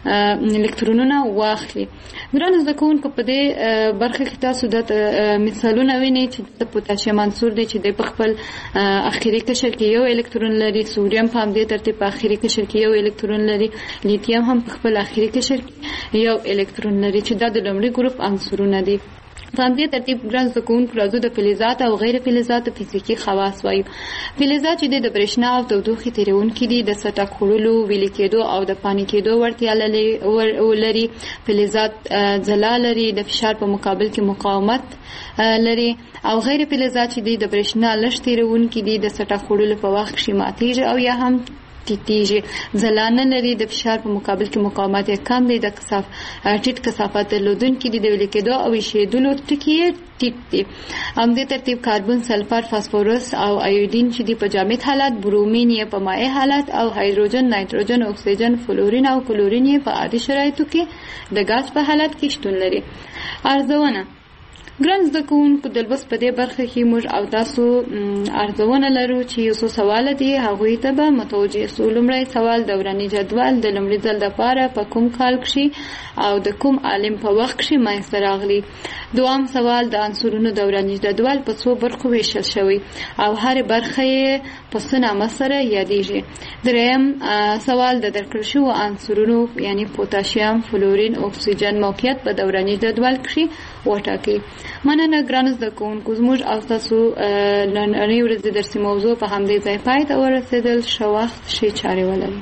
الکترونونه واخلي. ګرانو زده کوونکو په دې برخه کې تاسو د مثالونه وینئ چې د پوتاشیم عنصر دی چې د خپل اخري قشر کې یو الکترون لري، سوډیم په همدې ترتیب په اخري قشر کې یو الکترون لري، لیتیم هم په خپل اخري قشر کې یو الکترون لري چې دا د لومړي ګروپ عنصرونه دي. په همدې ترتیب ګران زده کوونکو راځو د فلزات او غیر فلزاتو فزیکي خواص وایو. فلزات چې د برېښنا او تودوخې تیرونکي دي، د سطح خوړلو، ویلې کېدو او د پانې کېدو وړتیا لري. فلزات ځلا لري، د فشار په مقابل کې مقاومت لري. او غیر فلزات چې د برېښنا لږ تیرونکي دي، د سطح خوړلو په وخت کې ماتېږي او یا هم ټیټیږي. ځلا نه لري، د فشار په مقابل کې مقاومت یې کم دی، د ټیټ کثافت درلودونکي دي، د ویلې کېدو او ایشېدلو ټکي یې ټیټ دي. همدې ترتیب کاربن، سلفر، فاسفورس او ایودین چې دي په جامد حالت، برومین یې په مائع حالت او هایدروجن، نایتروجن، اکسیجن، فلورین او کلورین یې په عادي شرایطو کې د ګاز په حالت کې شتون لري. ارزونه ګران زده کوونکو د لوست په دې برخه کې موږ او تاسو ارزونه لرو چې یو څو سوال دي، هغوی ته به متوجه سو. لومړی سوال دوراني جدول د لومړي ځل لپاره په کوم کال کې او د کوم عالم په وخت کې منځته راغلی. دوام سوال د عنصرونو دوراني جدول په څو برخو ویشل شوی او هر برخه یې په څه نامه سره یادیږي. دریم سوال د درکړل شوو عنصرونو یعنی پوتاشیم، فلورین، اکسیجن موقعیت په دوراني جدول کې وټاکئ. مننه ګرانو زده کوونکو، زموږ او تاسو نننۍ ورځې درسي موضوع په همدې ځای پای ته ورسېدل. ښه وخت، ښې چارې ولرئ.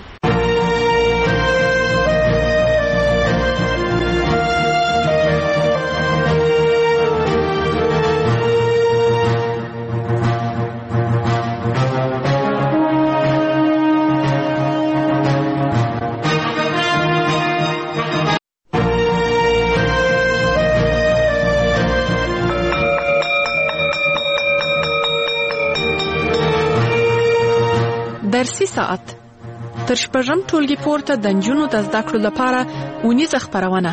درسي ساعت تر شپږم ټولګي پورته د نجونو د زده کړو لپاره اونیزه خپرونه.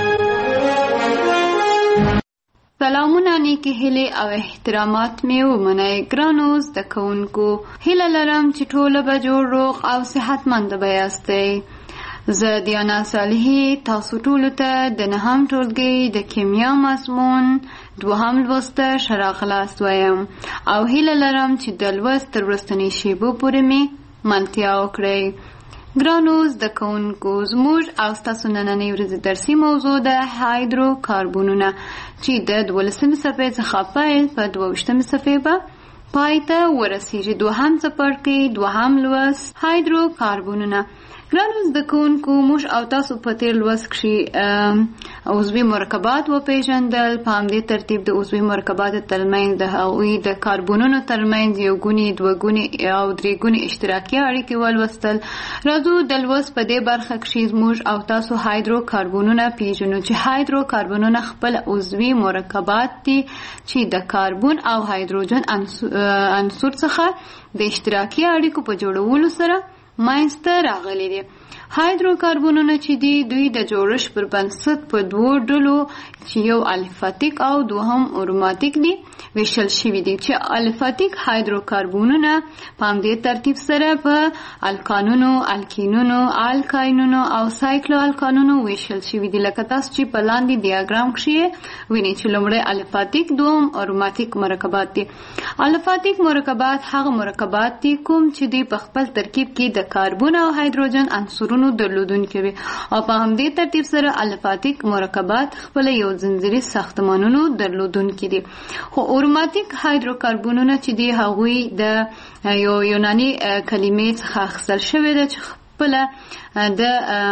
سلامونه، نیکی هیلې او احترامات مې ومنئ. ګرانو زده کوونکو، هیله لرم چې ټوله به جوړ، روغ او صحتمند به یاستئ. زه دیانا صالحي تاسو ټولو ته د نهم ټولګي د کیمیا مضمون دوهم لوست ښه راغلاست وایم او هیله لرم چې د لوست تر وروستنۍ شیبو پورې مې ملتیا وکړئ. ګرانو زده کوونکو، زموږ او ستاسو نننۍ ورځې درسي موضوع ده هایدرو کاربونونه چې د 12مې صفحې څخه پیل په 22مې صفحې به پای ته ورسیږي. دوهم څپرکی، دوهم لوست، هایدرو کاربونونه. ګرانو زده کوونکو، موږ او تاسو په تیر لوست کې عضوي مرکبات وپېژندل. په همدې ترتیب د عضوي مرکباتو ترمنځ د هغوی د کاربونونو ترمنځ یو ګوني، دوه ګوني او درې ګوني اشتراکي اړیکې ولوستل. راځو د لوست په دې برخه کې موږ او تاسو هایدرو کاربونونه پیژنو چې هایدرو کاربونونه خپل عضوي مرکبات دي چې د کاربون او هایدروجن عنصر څخه د اشتراکي اړیکو په جوړولو سره منځته راغلي دي. هایدرو کاربونونه چې دي دوی د جوړښت پر بنسټ په دوو ډلو چې یو الفاتیک او دوهم اروماتیک دي ویشل شوي دي چې الفاتیک هایدرو کاربونونه په همدې ترتیب سره په الکانونو، الکینونو، الکاینونو او سایکلو الکانونو ویشل شوي دي. لکه تاسو چې په لاندې ډیاګرام کې وینئ چې لومړی الفاتیک، دوم اروماتیک مرکبات دي. الفاتیک مرکبات هغه مرکبات دي کوم چې دوی په خپل ترکیب کې د کاربون او هایدروجن عنصرونو درلودونکي وي او په همدې ترتیب سره الفاتیک مرکبات خپل یو ځنځیري ساختمانونو درلودونکي دي. خو اروماتیک هایدروکاربونونه چې دي هغوی د یو یوناني کلمې څخه اخیستل شوی ده چې خپل د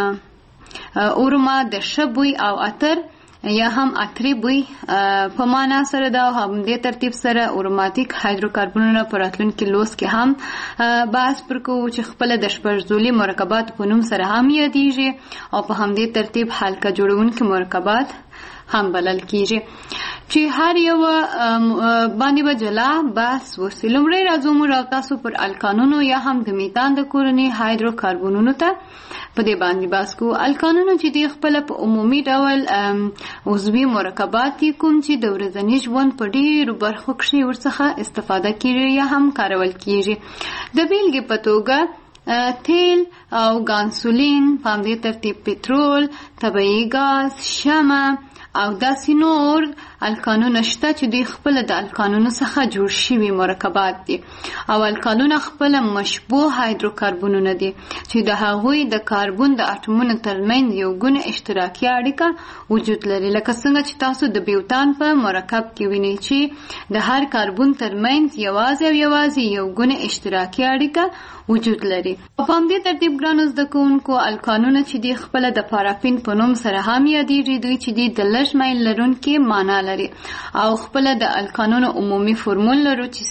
اروما د ښه بوی او عطر یا هم عطري بوی په معنا سره ده. همدې ترتیب سره اروماتیک هایدروکاربونونه په راتلونکي لوست کې هم بحث پر کوو چې خپل د شپږزولي مرکبات په نوم سره هم یادیږي او په همدې ترتیب حلقه جوړونکي مرکبات هم بلل کیږي چې هر یو باندې به جلا بحث وشي. لومړی راځو موږ او تاسو پر الکانونو یا هم د میتان د کورنۍ هایدروکاربونونو ته په دې باندې بحث کوو. الکانونو چې دی خپل په عمومي ډول عضوي مرکبات دي کوم چې د ورځني ژوند په ډېرو برخو کې ورڅخه استفاده کیږي یا هم کارول کیږي. د بیلګې په توګه تیل او ګانسولین، په همدې ترتیب پټرول، طبیعي ګاز، شمع او داسې نور الکانونه شته چې دوی خپل د الکانونو څخه جوړ شوي مرکبات دي او الکانونه خپل مشبوه هایدروکاربنونه دي چې د هغوی د کاربن د اټومونو ترمنځ یو ګونه اشتراکي اړیکه وجود لري، لکه څنګه چې تاسو د بیوتان په مرکب کې وینئ چې د هر کاربن ترمنځ یوازې یو ګونه اشتراکي اړیکه وجود لري. په همدې ترتیب ګرانو زده کوونکو الکانونه چې دي خپل د پارافین په نوم سره هم یادېږي، دوی چې دي د لږ میل لرونکي معنا لري او خپل د الکانونو عمومي فورمول لرو چې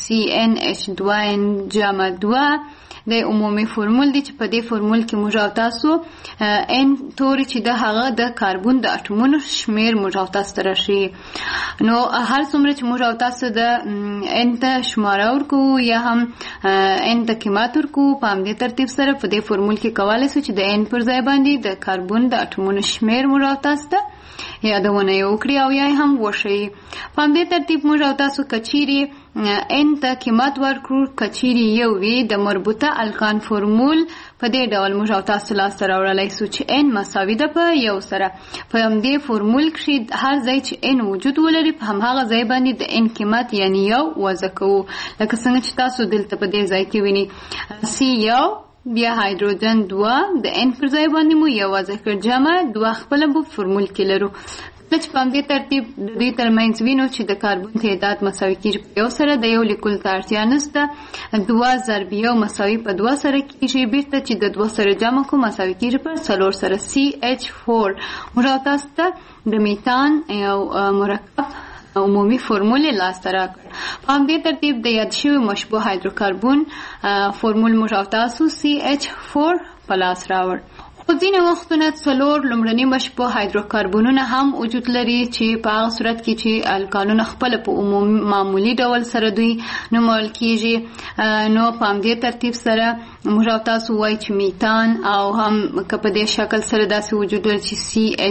CnH2n جمع 2 د عمومي فورمول دی چې په دې فورمول کې موږ او تاسو ان توري چې د هغه د کاربن د اټومونو شمیر موږ او تاسو ته راشي. نو هر څومره چې موږ او تاسو د ان ته شماره ورکو یا هم ان ته قیمت ورکو، په همدې ترتیب سره په دې فورمول کې کولی شو چې د ان پر ځای باندې د کاربن د اټومونو شمیر موږ او تاسو ته یادونه یې وکړي او یا هم وښیي. په همدې ترتیب موږ او تاسو کچیرې ان ته قیمت ورکړو، کچیرې یو وي د مربوطه الکان فورمول په دې ډول موږ او تاسو لاسته راوړلی سو چې ان مساوي ده په یو سره. په همدې فورمول کښې هر ځای چې ان وجود ولري په همهغه ځای باندې د ان قیمت یعنی یو وضع کوو، لکه څنګه چې تاسو دلته په دې ځای کې وینئ C1 بیا هایدروجن 2 د ان پر ځای باندې مو یو وضع کړ، جمع 2 خپله به فورمول کې لرو. چې په همدې ترتیب د دوی ترمنځ وینو چې د کاربن تعداد مساوي کېږي په یو سره، د یو لیکلو ته اړتیا نشته. 2 ضرب یو مساوي په 2 سره کېږي، بیرته چې د 2 سره جمع کو مساوي کېږي په 4 سره. CH4 موږ تاسو ته د میتان یو مرکب عمومي فورمول لاسته راکړ. په همدې ترتیب د یاد شوي مشبوه هایدروکاربن فورمول موږ تاسو CH4 په لاس راوړ. په ځینې وختونه 4 لومړني مشبوه هایدروکاربنونه هم وجود لري چې په هغه صورت کې چې الکانونه خپل په معمولي ډول سره دوی نومول کېږي. نو په همدې ترتیب سره موږ تاسو وایي چې میتان او هم که په دې شکل سره داسې وجود لري چې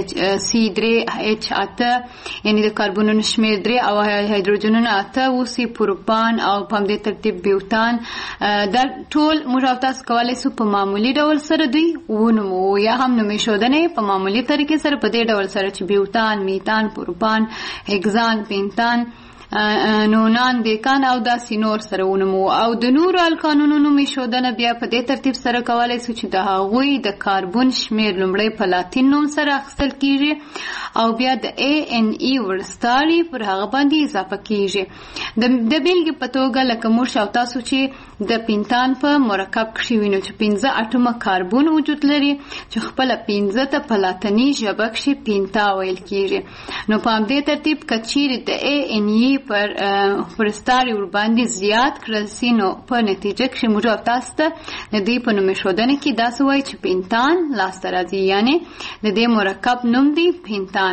C3H8 یعنی د کاربنونو شمیر 3 او هایدروجنونه 8 اوسي، پروپان او په همدې ترتیب بیوتان. دا ټول موږ تاسو کولی شو په معمولي ډول سره دوی ونومو یا هم نومې ښودنې په معمولي طریقې سره په دې ډول سره چې بیوتان، میتان، پروپان، هگزان، پینتان، نونان، دیکان او داسې نور سره ونومو. او د نورو الکانونو نومې ښودنه بیا په دې ترتیب سره کولی شو چې د هغوی د کاربن شمیر لومړی په لاتین نوم سره اخیستل کېږي او بیا د ANE ورستاري پر هغه باندې اضافه کېږي. د بیلګې په توګه لکه موږ او تاسو چې د پینتان په مرکب کښې وینو چې 15 اټومه کاربن وجود لري چې خپله 15 ته په لاتیني ژبه کښې پینتا ویل کېږي. نو په همدې ترتیب که چیرې د ANE پر ستاري ورباندې زیات کړل سي، نو په نتیجه کښې موږ او تاسو ته د دې په نومې ښودنه کې داسې وایي چې پینتان لاسته راځي، یعنې د دې مرکب نوم دی پینتان.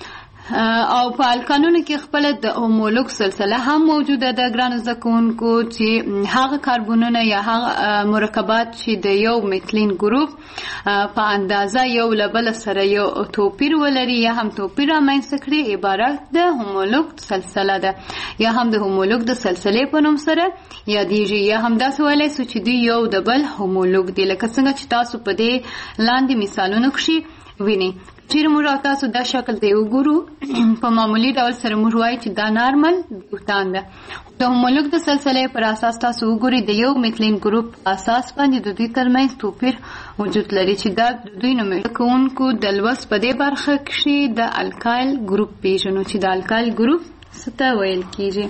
او په الکانونو کې خپل د هومولوګ سلسله هم موجوده ده ګرانو زده کوونکو، چې هغه کاربنونه یا هغه مرکبات چې د یو میتلین ګروپ په اندازه یو له بل سره یو توپیر ولري یا هم توپیر رامنځته کړي عبارت د هومولوګ سلسله ده یا هم د هومولوګ د سلسلې په نوم سره یادېږي، یا هم داسې ویلی سو چې دوی یو د بل هومولوګ دي، لکه څنګه چې تاسو په دې لاندې مثالونو کښې وینئ. چیرې موږ او تاسو دا شکل دی وګورو، په معمولي ډول سره موږ وایو چې دا نارمل بیوتان ده. د هومولوګ د سلسلې پر اساس تاسو وګورئ د یو میتلین ګروپ اساس باندې د دوی ترمنځ توپیر وجود لري چې دا د دوی نومې کوونکو د لوست په دې برخه کښې د الکایل ګروپ پیژنو چې د الکایل ګروپ څه ته ویل کېږي.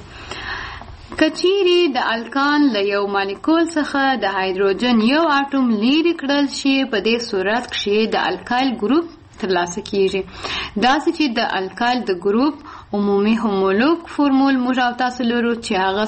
کچیرې د الکان له یو مالیکول څخه د هایدروجن یو اټوم لیرې کړل شي، په دې صورت کښې د الکایل ګروپ ترلاسه کېږي. داسې چې د الکایل د ګروپ عمومي هومولوګ فورمول موږ او تاسو لرو چې هغه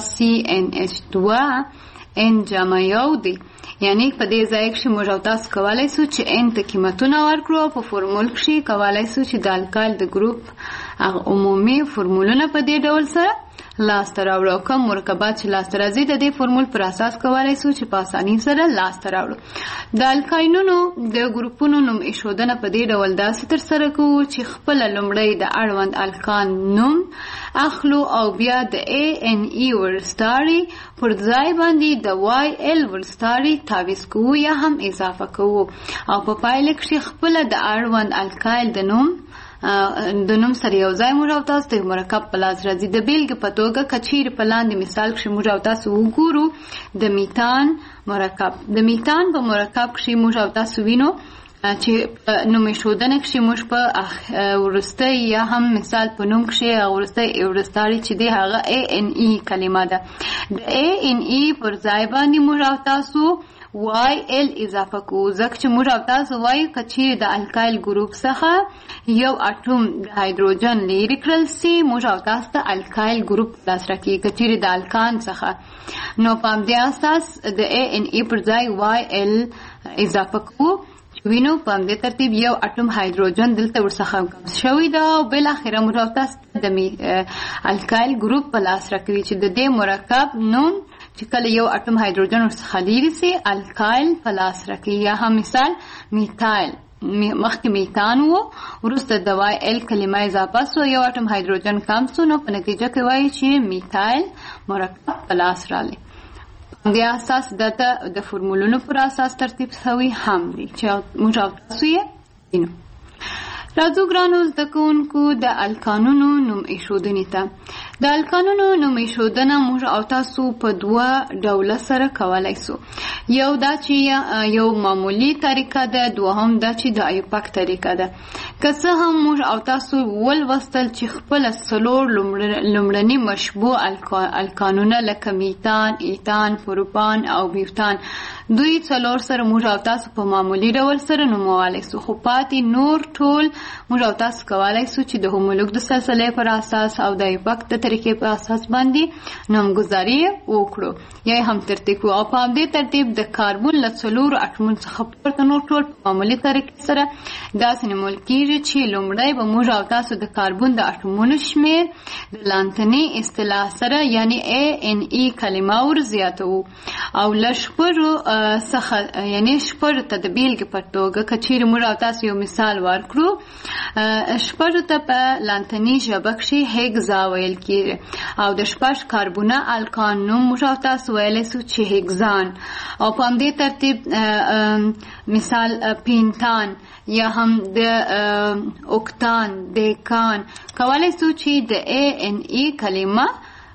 CnH2n جمع یو دی، یعنی په دې ځای کښې موږ او تاسو کولی شو چې n ته قیمتونه ورکړو او په فورمول کښې کولی شو چې د الکایل د ګروپ عمومي فورمولونه په دې ډول سره لاسته راوړو او کوم مرکبات چې لاسته راځي د دې فورمول پر اساس کولای شو چې په اسانۍ سره لاسته راوړو. د الکاینونو د ګروپونو نوم ایښودنه په دې ډول داسې ترسره کوو چې خپله لومړی د اړوند الکان نوم اخلو او بیا د ANE ورسټاري پر ځای باندې د YL ورسټاري تعویض کوو یا هم اضافه کوو او په پایله کې خپله د اړوند الکایل د نوم سره یو ځای موږ او تاسو ته مرکب په لاس راځي. د بیلګې په توګه که چیرې په لاندې مثال کښې موږ او تاسو وګورو د میتان مرکب. د میتان په مرکب کښې موږ او تاسو وینو چې نوم ایښودنه کښې موږ په وروستی یا هم مثال په نوم کښې وروستی ورسټاري چې دی هغه ANE کلمه ده. د ANE پر ځای باندې موږ او تاسو YL اضافه کوو ځکه چې موږ او تاسو وایو که چیرې د الکایل ګروپ څخه یو اټوم د هایدروجن لرې کړل سي موږ او تاسو ته الکایل ګروپ لاس راکوي. که چیرې د الکان څخه نو په همدې اساس د ANE پر ځای YL اضافه کوو. وینو په همدې ترتیب یو اټوم هایدروجن دلته ورڅخه کم شوی ده او بالاخره موږ او تاسو د الکایل ګروپ په لاس راکوي چې د دې مرکب نوم چې کله یو اټوم هایدروجن ورڅخه لرې سي الکایل په لاس راکوي. یا هم مثال میتایل مخکې میتان و وروسته د YL کلمه اضافه سو یو اټوم هایدروجن کم سو نو په نتیجه کې وایي چې میتایل مرکب په لاس راغلی. د اساس د فورمولونو پر اساس ترتیب شوی هم دی چې موږ او تاسو یې وینو. راځو ګرانو زده کوونکو د الکانونو نوم ایښودنې ته. د الکانونو نوم ایښودنه موږ او تاسو په دوه ډوله سره کولی سو. یو دا چې یو معمولی طریقه ده، دوهم دا چې د ایوپک طریقه ده. که څه هم موږ او تاسو ولوستل چې خپله څلور لومړني مشبوع الکانونه لکه میتان، ایتان، پروپان او بیوتان دوی څلور سره موږ او تاسو په معمولی ډول سره نومولی سو، خو پاتې نور ټول موږ او تاسو کولی سو چې د هومولوګ د سلسلې پر اساس او د ایوپک د طریقې په اساس باندې نومګذاري وکړو یا هم ترتیب کړو. او په همدې ترتیب د کاربون له څلورو اټومونو څخه پورته نور ټول په معمولي طریقې سره داسې نومول کېږي چې لومړی به موږ او تاسو د کاربون د اټومونو شمېر د لانتني اصطلاح سره یعنی ANE کلمه ور زیاتوو او له شپږو څخه یعنی شپږو ته د بیلګې په توګه که چیرې موږ او تاسو یو مثال ورکړو شپږو ته په لانتني ژبه کښې هیګزا ویل کېږي او د شپږ کاربونه الکان نوم موږ او تاسو ویلی سو چې هیګزان. او په همدې ترتیب مثال پینتان یا هم د اوکتان، دیکان کولی سو چې د ANE کلمه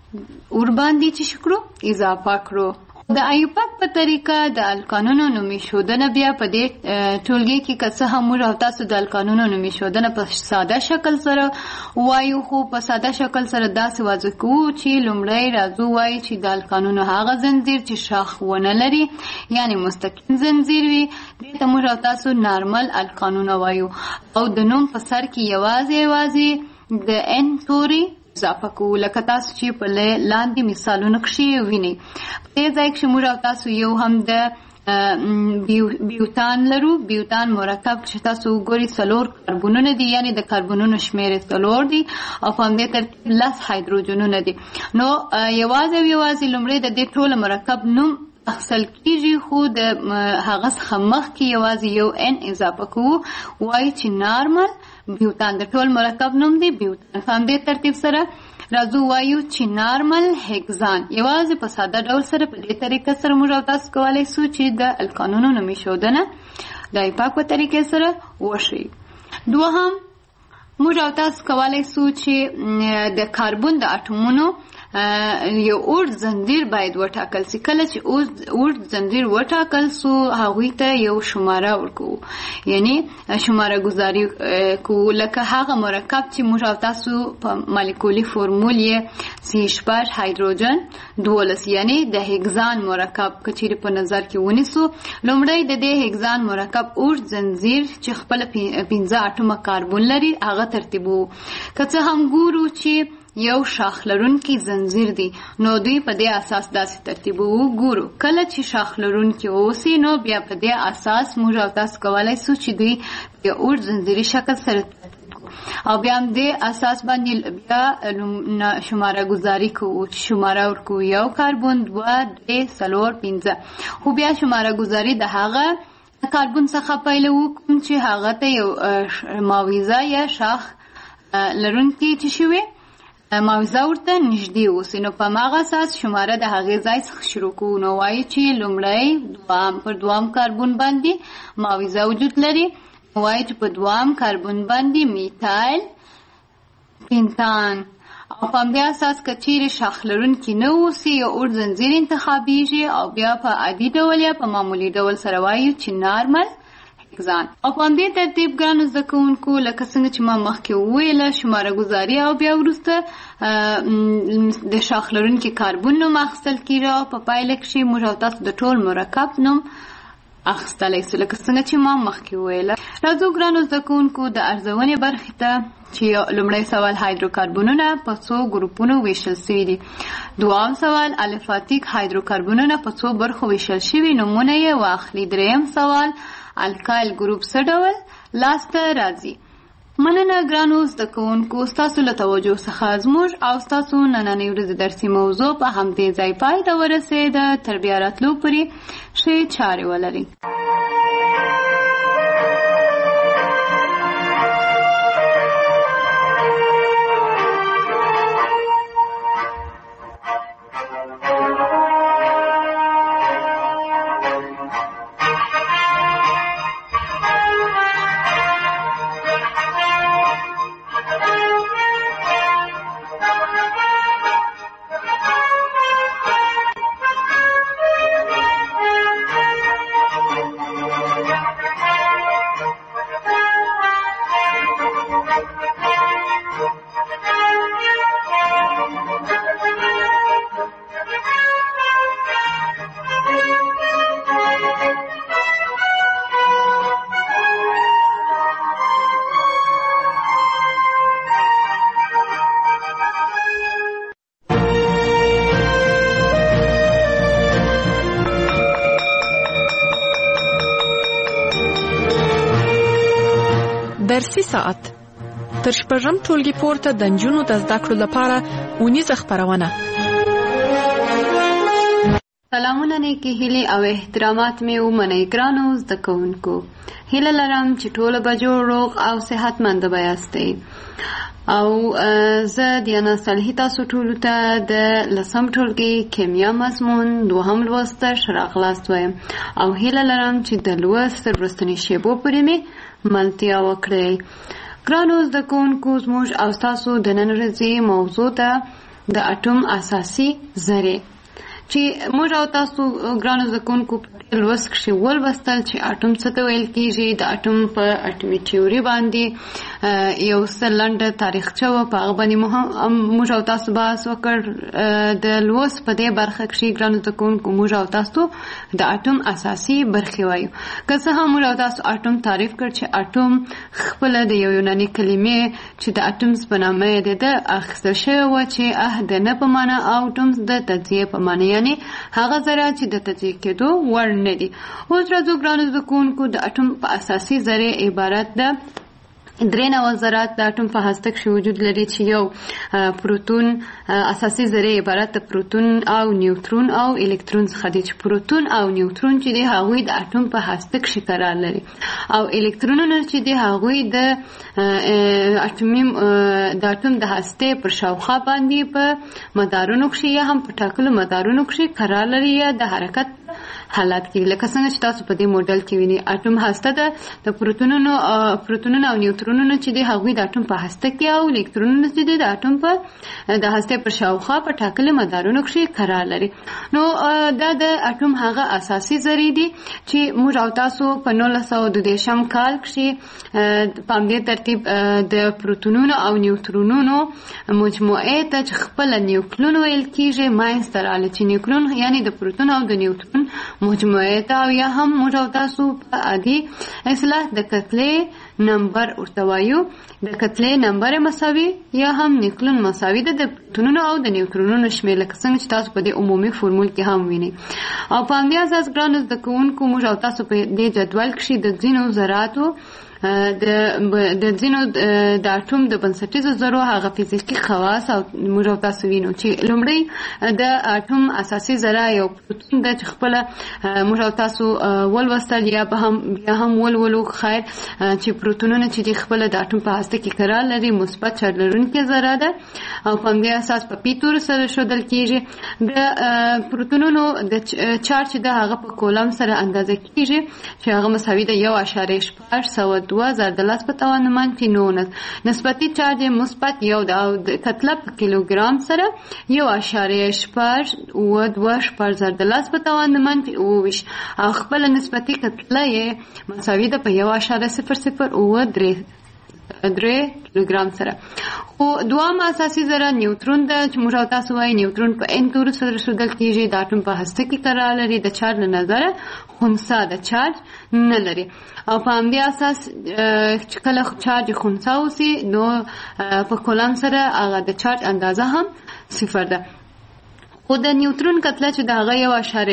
ورباندې چې شکړو اضافه کړو. د ایوپک په طریقه د الکانونو نوم ایښودنه بیا په دې ټولګي کې که څه هم موږ او تاسو د الکانونو نوم ایښودنه په ساده شکل سره وایو خو په ساده شکل سره داسې واضح کوو چې لومړی راځو وایي چې د الکانونو هغه زنځیر چې شاخ ونه لري یعنی مستقیم زنځیر وي دې ته موږ او تاسو نارمل الکانونه وایو او د نوم په سر کې یوازې د N توري اضافه کوو لکه تاسو چې په لاندې مثالونو کښې وینئ. په دې ځای کښې موږ او تاسو یو هم د بیوتان لرو. بیوتان مرکب چې تاسو وګورئ څلور کاربونونه دي یعنی د کاربونونو شمېر څلور دي او په همدې ترتیب 10 هایدروجنونه دي. نو یوازې لومړی د دې ټول مرکب نوم اخصل کېږي خو د هغه څخه مخکې یوازې یو N اضافه کوو وایي چې نارمل بیوتان د ټول مرکب نوم دی بیوتان. په همدې ترتیب سره راځو وایو چې نارمل هیګزان. یوازې په ساده ډول سره په دې طریقه سره موږ او تاسو کولی سو چې د الکانونو نوم ایښودنه د ایوپک په طریقې سره وشي. دوهم موږ او تاسو کولی سو چې د کاربون د اټومونو یو اوږد زنځیر باید وټاکل سي. کله چې اوږد زنځیر وټاکل سو هغوی ته یو شماره ورکوو یعنی شماره ګذاري کوو لکه هغه مرکب چې موږ او تاسو په مالیکولي فورمول یې C6 هایدروجن 12 یعنی د هیګزان مرکب که چیرې په نظر کې ونیسو لومړی د دې هیګزان مرکب اوږد زنځیر چې خپله 15 اټومه کاربون لري هغه ترتیبوو. که څه هم ګورو چې یو شاخ لرونکی زنځیر دی نو دوی په دې اساس داسې ترتیبوو. ګورو کله چې شاخ لرونکی اوسي نو بیا په دې اساس موږ او تاسو کولی سو چې دوی په اوږد زنځیري شکل سره او بیا هم دې اساس باندې بیا شماره گذاری کوو، شماره ورکو 1 کاربن 2 3 4 5. خو بیا شماره گذاری د هغه کاربن څخه پیلوو کوم چې هغه ته یو ماویزه یا شاخ لرونکي چې شوي ماویزه ورته نږدې اوسي. نو په هماغه اساس شماره د هغې ځای څخه شروع کوو. نو وایي چې لومړی پر دوام کاربن باندې ماویزه وجود لري. وایي چې په دوام کاربن باندې میتایل پینتان. او په همدې اساس که چیرې شاخ لرونکي نه اوسي یا اور زنځیر انتخابیږي او بیا په عادي ډول یا په معمولي ډول سره وایو چې نارمل هکزان. او په همدې ترتیب ګرانو زده کوونکو لکه څنګه چې ما مخکې وویله شماره ګذاري او بیا وروسته د شاخ لرونکي کاربن نوم اخیستل کېږي او په پایله کښې موږ او تاسو د ټول مرکب نوم اخیستلی سو لکه څنګه چې ما مخکې وویله. راځو ګرانو زده کوونکو د ارزونې برخې ته چې لومړی سوال هایدروکاربنونه په څو ګروپونو ویشل شوي دي. دوام سوال الفاتیک هایدروکاربنونه په څو برخو ویشل شوي نومونه یې واخلي. دریم سوال الکایل ګروپ څه ډول لاسته راځي. مننه ګرانو زده کوونکو ستاسو له توجه څخه زموږ او ستاسو نننۍ ورځې درسي موضوع په همدې ځای پای ته ورسېده. تر بیا راتلو پورې ښې چارې ولرئ. درسي ساعت تر شپږم ټولګي پورته د نجونو د زده کړو لپاره اونیزه خپرونه. سلامونه نیکې هیلې او احترامات مې ومنئ ګرانو زده کوونکو. هیله لرم چې ټوله به جوړ روغ او صحتمند به یاستئ. او زه دیانا صالحي تاسو ټولو ته د 10م ټولګي کیمیا مضمون 2م لوست راغلاست وایم او هیله لرم چې د لوست تر وروستنۍ شیبو پورې مې ملتیا وکړئ. ګرانو زده کوونکو زموږ او ستاسو د نن ورځې موضوع ده د اټوم اساسي ذرې چې موږ او تاسو ګرانو زده کوونکو په لوست کښې ولوستل چې اټوم څه ته ویل کېږي. د اټوم په اټومي تیوري باندې یو څه لنډه تاریخچه وه په هغه باندې موږ او تاسو بحث وکړ. د لوست په دې برخه کښې ګرانو زده کوونکو موږ او تاسو د اټوم اساسي برخې وایو. که څه هم موږ او تاسو اټوم تعریف کړ چې اټوم خپله د یو یوناني کلمې چې د اټمز په نامه یې د اخیستل شوې وه چې د نه په معنی او اټومز د تجزیې په معنی یعنې هغه ذرات چې د تجزیې کېدو وړ نه دي. اوس راځو ګرانو زده کوونکو د اټوم په اساسي ذرې عبارت ده 3 ذرات د اټوم په هسته کښې وجود لري چې یو پروتون اساسي ذرې عبارت د پروتون او نیوترون او الکترون څخه دي چې پروتون او نیوترون چې دي هغوی د اټوم په هسته کښې قرار لري او الکترونونه چې دي هغوی د اټوم د هستې پر شاوخوا باندې په مدارونو کښې یا هم په ټاکلو مدارونو کښې قرار لري یا د حرکت حالات کې لکه څنګه چې تاسو په دې موډل کې وینئ. اټوم هسته ده د پروتونونو او نیوترونونو چې دي هغوی د اټوم په هسته کې او الکترونونه چې دي د اټوم په د هستې پر شاوخوا په ټاکلي مدارونو کښې قرار لري. نو دا د اټوم هغه اساسي ذرې دي چې موږ او تاسو په 1932 کال کښې په همدې ترتیب د پروتونونو او نیوترونونو مجموعې ته چې خپله نیوکلون ویل کېږي منځته راغله چې نیوکلون یعنې د پروتون او د نیوترون مجموعه ته او یا هم موږ او تاسو په عادي اصطلاح د کتلې نمبر ورته وایو. د کتلې نمبر مساوي یا هم نیوکلون مساوي ده د پروتونونو او د نیوترونونو شمېر لکه څنګه چې تاسو په دې عمومي فورمول کې هم وینئ. او په همدې اساس ګرانو زده کوونکو موږ او تاسو په دې جدول کښې د ځینو ذراتو د ځینو د اټوم د بنسټیزو ذرو هغه فزیکي خواص او موږ تاسو وینو چې لومړی د اټوم اساسي ذره یو پروتون د خپل موږ تاسو ولوستل یا هم ولولو خیر چې پروتونونه چې خپل د اټوم په هسته کې قرار لري مثبت چارج لرونکي ذره ده او په دې اساس په پی تور سره ښودل کیږي د پروتونونو د چارج د هغه په کولم سره اندازه کیږي چې هغه مساوي ده 1.802 په توان منفي 19 نسبتي چارج مثبت 1 د کتله په کیلوګرام سره 1.802 په توان منفي 20 او خپل نسبتي کتله یې مساوي ده په 1.0003 کیلوګرام سره. خو دوام اساسي ذره نیوترون ده چې موږ تاسو وایي نیوترون په ان تور سره ښودل کیږي د اټوم په هسته کې قرار لري د چارج له نظره خنثی د چارج نه لري او په همدې اساس چې کله چارج خنثی اوسي نو په کولم سره هغه د چارج اندازه هم صفر ده. خو د نیوترون کتله چې د هغه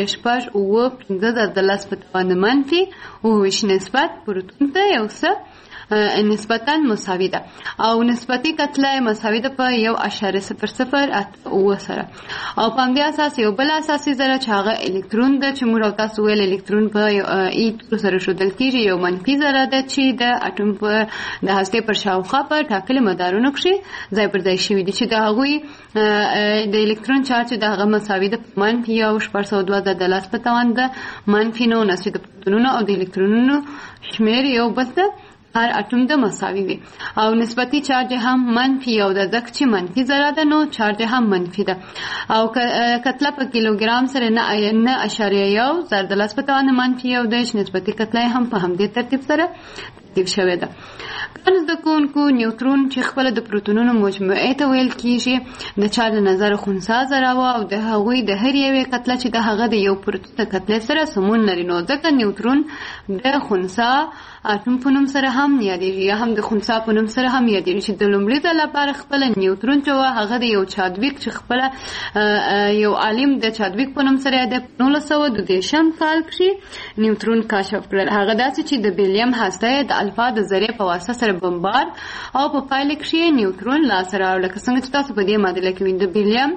1.815 په توان منفي 20 نسبت پروتون ته یو څه نسبتاً مساوي ده او نسبتي کتله مساوي ده په 1.008 سره او په همدې اساس یو بل اساسي ذره چې هغه الکترون ده چې موږ تاسو ویل الکترون په ای تور سره ښودل کیږي یو منفي ذره ده چې د اټوم په د هسته پر شاوخوا په ټاکلي مدارونو کې ځای پر ځای شوی دي چې د هغوی د الکترون چارج د هغه مساوي ده منفي 1.2 په توان ده منفي 9 چې د پروتونونو او د الکترونونو شمیر یو بل ته هر اټوم د مساوي وي او نسبتي چارج هم منفي 1 ده ځکه چې منفي ذره ده نو چارج هم منفي ده او کتله په کیلوګرام سره 9.1 په توان منفي 1 ده نسبتي کتله هم په همدې ترتیب سره ترتیب شوی ده. کله د کوونکو نیوترون چې خپل د پروتونونو مجموعه ته ویل کیږي د چارج نظر خنثی ذره او د هغوی د هر یوې کتله چې د هغه د یو پروتون د کتلې سره سمون لري نو ځکه نیوترون د خنثی اټوم په نوم سره هم یادېږي یا هم د خنثی په نوم سره هم یادېږي چې د لومړي ځل لپاره خپل نیوترون چې هغه د یو چادویک چې خپل یو عالم د چادویک په نوم سره د 1922 کال کې نیوترون کشف کړل. هغه داسې چې د بیلیم هسته د الفا د ذرې په واسطه سره بمبار او په پایله کې نیوترون لاسته راوړل لکه څنګه چې تاسو په دې معادله کې وینئ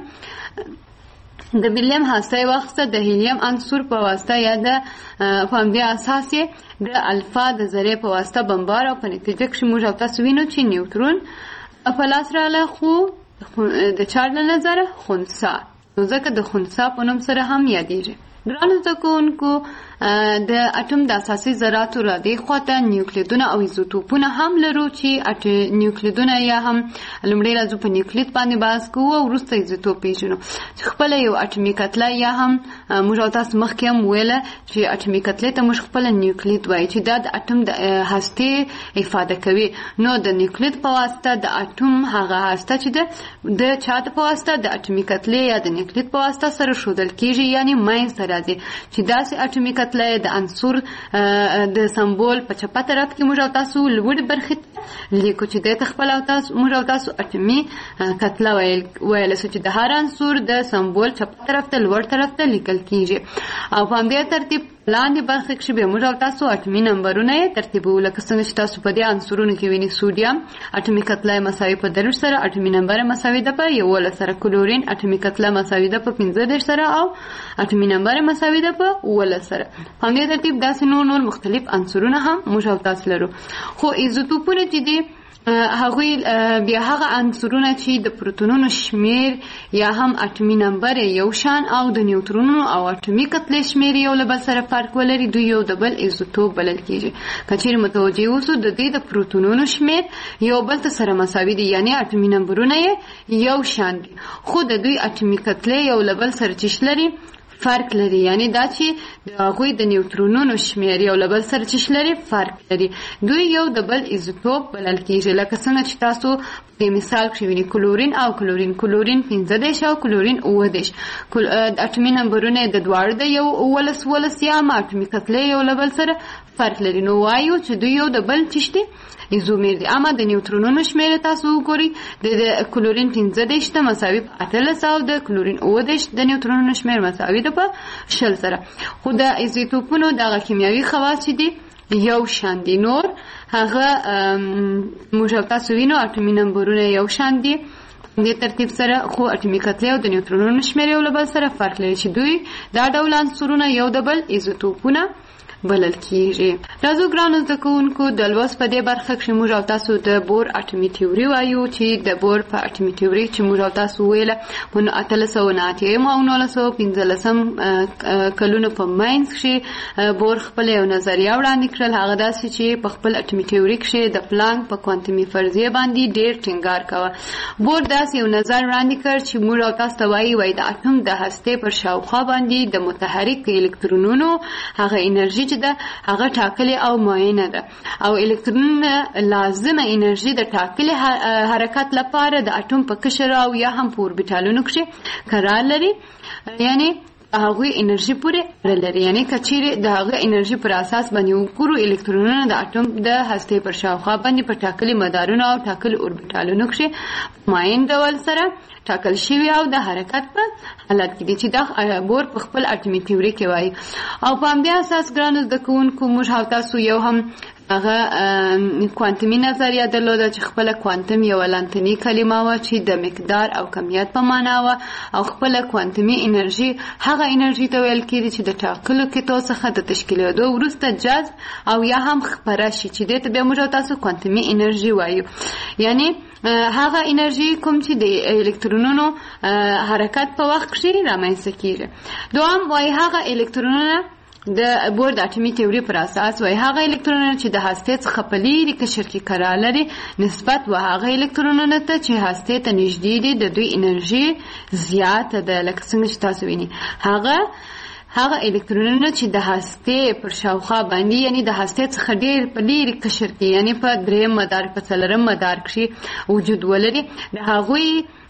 د بیلیم هسته وخت د هیلیم عنصر په واسطه یا د همدې اساس د الفا د ذرې په واسطه بمبار او په نتیجه کې موږ تاسو وینو چې نیوترون په لاس راغله خو د چارج له نظره خنثی نو ځکه د خنثی په نوم سره هم یادېږي. ګرانو زده کوونکو د اټوم د اساسي ذراتو را دې خواته نیوکلیدونه او ایزوټوپونه هم لرو چې نیوکلیدونه یا هم لومړی راځو په نیوکلید باندې بحث کوو او وروسته ایزوټوپ پیژنو چې خپل یو اټومي کتله یا هم موږ تاسو مخکې هم ویله چې اټومي کتلې ته موږ خپل نیوکلید وایي چې دا د اټوم د هستې افاده کوي نو د نیوکلید په واسطه د اټوم هغه هسته چې د چارج په واسطه د اټومي کتلې یا د نیوکلید په واسطه سره ښودل کیږي یعنی ماینس راځي چې داسې اټومي کتله د عنصر د سمبول په چپه طرف کې موږ تاسو لوړ برخه لیکو چې د خپل تاسو موږ تاسو اټومي کتله ویل چې د هر عنصر د سمبول چپه طرف ته لوړ طرف ته لیکل کیږي او په همدې ترتیب لاندې برخه کې به موږ تاسو اټومي نمبرونه ترتیبو لکه څنګه چې تاسو په دې عنصرونو کې وینئ سوډیم اټومي کتله مساوي په 3 سره اټومي نمبر مساوي ده په 11 سره کلورین اټومي کتله مساوي ده په 15 سره او اټومي نمبر مساوي ده په 11 سره. همدې ترتیب داسې نور مختلف عنصرونه هم موږ تاسو لرو. خو ایزوټوپونه چې دي هغوی بیا هغه عنصرونه چې د پروتونونو شمیر یا هم اټومي نمبر یو شان او د نیوترونونو او اټومي کتلې شمیر یو له بل سره فرق ولري دوی یو د بل ایزوټوپ بلل کیږي. کچیر متوجه اوسو د دې د پروتونونو شمیر یو بل سره مساوي دي یعنی اټومي نمبرونه یو شان دي خو د دوی اټومي کتلې یو له بل سره چې لري فرق لري یعنی دا چې د هغوی د نیوترونونو شمیر یو له بل سره چې لري فرق لري دوی یو د بل ایزوټوپ بلل کیږي لکه څنګه چې تاسو په مثال کې وینئ کلورین او کلورین 15 او کلورین 19 اټومي نمبرونه د دواړو د یو 11 یا اټومي کتلې یو له بل سره فرق لري نو وایو چې دوی یو د بل چشتي ایزومیر دي اما د نیوترونونو شمیر تاسو وګورئ د کلورین 15 مساوي په 18 او د کلورین 19 د نیوترونونو شمیر مساوي ده په 0 سره. خو د ایزوټوپونو دغه کیمیاوي خواص دي یو شان دي. نور هغه موږ او تاسو وینو اټومي نمبرونه یو شان دي د ترتیب سره، خو اټومي کتله او د نیوټرونونو شمېر یو له بل سره فرق لري چې دوی دا ډول عنصرونه یو د بل ایزوټوپونه بلل کیږي. راځو ګرانو زده کوونکو د لوست په دې برخه کې موږ او تاسو د بور اټومي تیوري وایو چې د بور په اټومي تیوري چې موږ او تاسو ویله په 1890 او 1915 کلونو په ماینز کې بور خپل یو نظریه وړاندې کړل. هغه داسې چې په خپل اټومي تیوري کې د پلانک په کوانتمي فرضیه باندې ډېر ټینګار کاوه. بور داسې یو نظر وړاندې کړ چې موږ او تاسو ته وایي د اټوم د هستې پر شاوخوا باندې د متحرک الکترونونو هغه انرژي چې ده هغه ټاکلې او معینه ده، او الکترونونه لازمه انرژي د ټاکلې حرکت لپاره د اټوم په قشر او یا هم په اوربیټالونو کې قرار لري. یعنی هغه انرژي پورې لري، یعنی کچېره د هغه انرژي پر اساس باندې وګورو الکترونونه د اټوم د هستې پر شاوخوا باندې په ټاکلي مدارونو او ټاکلي اوربیټالونو کې معین ډول سره ټاکل شوی او د حرکت په حالت کې دي چې دا بور په خپل اټومي تیوري کې وایي. او په همدې اساس ګرانو زده کوونکو موږ او تاسو یو هم هغه کوانتمي نظریه درلوده چې خپله کوانتم یوه لاتیني کلمه وه چې د مقدار او کمیت په معنا وه، او خپله کوانتمي انرژي هغه انرژي ته ویل کېږي چې د ټاکلو کتو څخه د تشکیلېدو وروسته جذب او یا هم خپره شي چې دې ته بیا موږ او تاسو کوانتمي انرژي وایو. یعنی هغه انرژي کوم چې د الکترونونو حرکت په وخت کې رامنځته کېږي. دوام وایي هغه الکترونونه د بور د اټومي تیوري پر اساس وایي هغه الکترونونه چې د هستې څخه په لیرې قشر کې قرار لري نسبت و هغه الکترونونه ته چې هستې ته نږدې دي د دوی انرژي زیاته ده. لکه څنګه چې تاسو وینئ هغه الکترونونه چې د هستې پر شاوخوا باندې یعنی د هستې څخه ډېر په لیرې قشر کې یعنی په درېیم مدار په څلورم مدار کې وجود ولري، د هغوی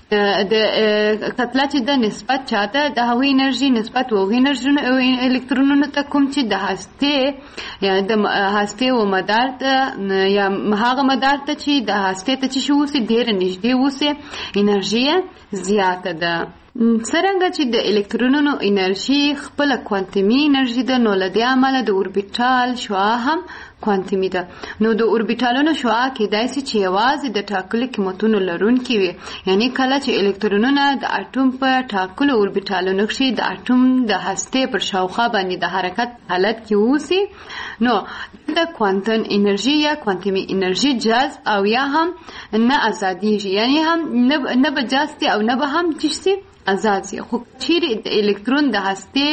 د کتله چې د نسبت چاته د هغوی انرژي نسبت و هغوی الکترونونو ته کوم چې د هستې یا د هستې و مدار ته یا هغه مدار ته چې د هستې ته چې شي اوسي ډېره نږدې اوسي انرژي زیاته ده. څرنګه چې د الکترونونو انرژي خپله کوانتمي انرژي ده، نو له دې امله د اوربیټال شعاع هم کوانتمي ده. نو د اوربیټالونو شعاع کېدای شي چې یوازې د ټاکلو قیمتونو لرونکي وي، یعنی کله چې الکترونونه د اټوم په ټاکلو اوربیټالونو کې د اټوم د هستې پر شاوخوا باندې د حرکت حالت کې اوسي، نو د کوانتم انرژي یا کوانتمي انرژي جذب او یا هم نه ازادیږي، یعنی هم نه به جذب او نه به هم چشتي آزاد سي. خو چیرې د الکترون د هستې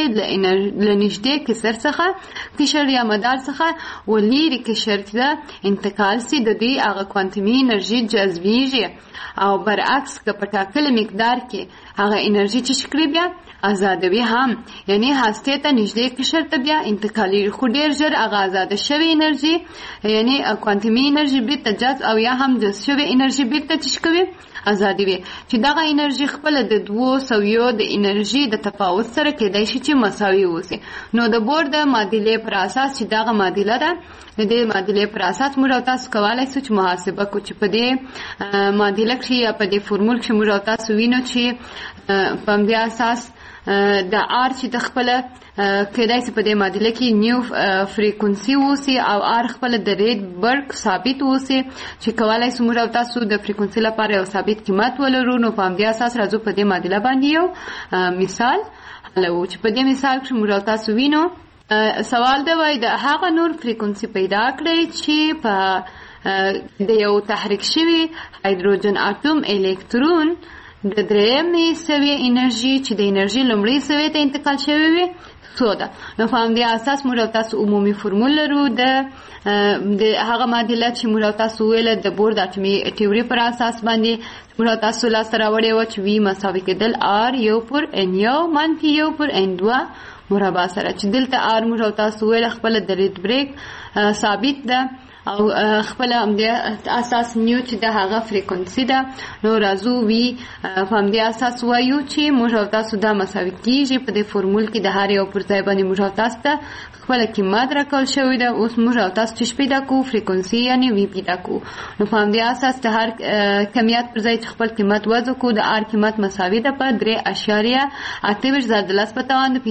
له نږدې قشر څخه قشر یا مدار څخه ولیرې قشر ته انتقال سي د دوی هغه کوانتمي انرژي جذبیږي، او برعکس که په ټاکلي مقدار کې هغه انرژي چې شکري بیا آزادوي هم، یعنی هستې ته نږدې قشر ته بیا انتقالېږي، خو ډېر ژر هغه آزاده شوې انرژي یعنی کوانتمي انرژي بیرته جذب او یا هم جذب شوې انرژي بیرته چې کوي آزادي وي، چې دغه انرژي خپل د دوو سویو د انرژي د تفاوت سره کېدای شي چې مساوي اوسي. نو د بور د معادلې پر اساس چې دغه معادله ده، د دې معادلې پر اساس موږ او تاسو کولای شو چې محاسبه کو چې په دې معادله کې یا په دې فورمول کې موږ او تاسو وینو چې په دې اساس د آر چې د خپل کېدای شي په دې معادله کې نیو فریکونسي اوسي او آر خپل د ریډ برګ ثابت اوسي چې کولای شو موږ او تاسو د فریکونسي لپاره یو ثابت قیمت ولرو. نو په دې اساس راځو په دې معادله باندې یو مثال حلو چې په دې مثال کې موږ او تاسو وینو سوال دی وای د هغه نور فریکونسي پیدا کړئ چې په د یو تحریک شوی هایدروجن اټوم الکترون د درېیمې سویې انرژي چې د انرژي لومړۍ سویې ته انتقال شوی وي څو ده. نو په همدې اساس موږ تاسو عمومي فورمول لرو د هغه معادله چې موږ تاسو ویله د بور د اټومي تیوري پر اساس باندې موږ تاسو لاسته راوړې وه چې وي مساوي کېدل آر یو پر ان یو منفي یو پر ان دوه مربع سره، چې دلته آر موږ تاسو ویله خپله د ریډ بریک ثابت ده او خپل همدې اساس نیو چې د هغه فریکونسي ده. نو راځو وی په همدې اساس وایو چې موږ تاسو دا مساوي کېږي په دې فورمول کې د هر یو پر ځای باندې موږ تاسو ته خپل قیمت راکول شوی ده. اوس موږ تاسو چې پیدا کو فریکونسي یعنی وی پیدا کو. نو په همدې اساس د هر کمیت پر ځای خپل قیمت وضع کو د آر قیمت مساوي ده په 3.28 ضرب د 10 په توان 15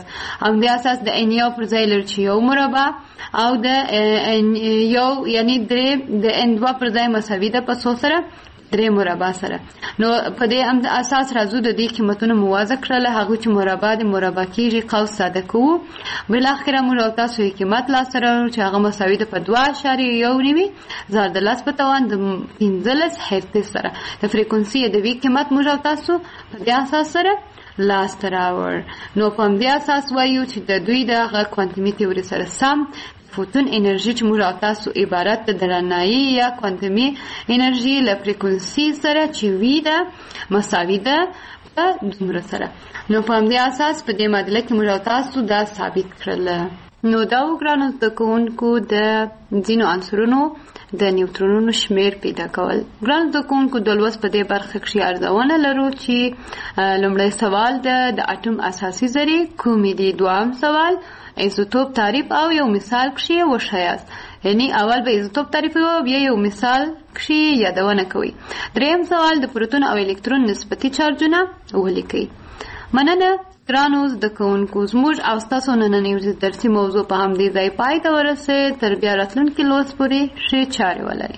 همدې اساس د n یو پر ځای لري چې یو مربع او د یو یعنی درې د n دوه پر ځای مساوي ده په څو سره 3 مربع سره. نو په دې اساس راځو د دې قیمتونو موازه کړل هغه چې مربع د مربع کېږي قوس ساده کوو بل اخره موږ تاسو یې قیمت لا سره چې هغه مساوي ده په 2.1 زار د لاس په توان د 15 هرتز سره د فریکونسي د وی قیمت موږ تاسو په دې اساس سره لاس تراور. نو په دې اساس وایو چې د دوی د کوانتمي تیوري سره سم فوتون انرژي چې موږ تاسو عبارت د درنایي یا کوانتمي انرژي له فریکونسي سره چې وی ده مساوي ده په دومره سره. نو په دې اساس په دې معادله کې موږ تاسو دا ثابت کړل. نو دا وګرانو د کوونکو د ځینو عنصرونو د نیوټرونونو شمیر پیدا کول. ګران د کوونکو د لوست په دې برخه کې ارزونه لرو چې لومړی سوال د اټوم اساسي ذرې کومې دي. دویم سوال ایزوټوپ تعریف او یو مثال کې وښایاست. یعنی اول به ایزوټوپ تعریف او بیا یو مثال کې یادونه کوي. دریم سوال د پروتون او الکترون نسبتي چارجونه ولیکئ. مننه ګرانو زده کوونکو زموږ او ستاسو نننۍ درسي موضوع په همدې ځای پای ته ورسېد. تر بیا راتلونکي لوست پورې ښې چارې ولرئ.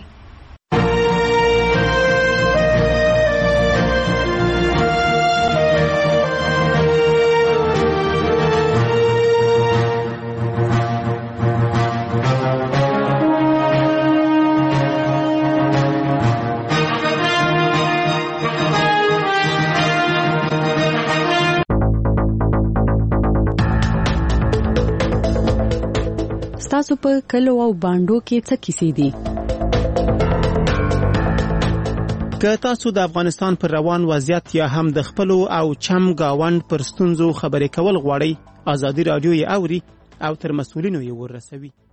تاسو په کلو او باندو کې څه کیسې دي؟ که تاسو د افغانستان پر روان وضعیت یا هم د خپلو او چم گاوند پر ستونزو خبرې کول غواړئ، ازادي رادیو یې اوري او تر مسؤلینو یې ورسوي.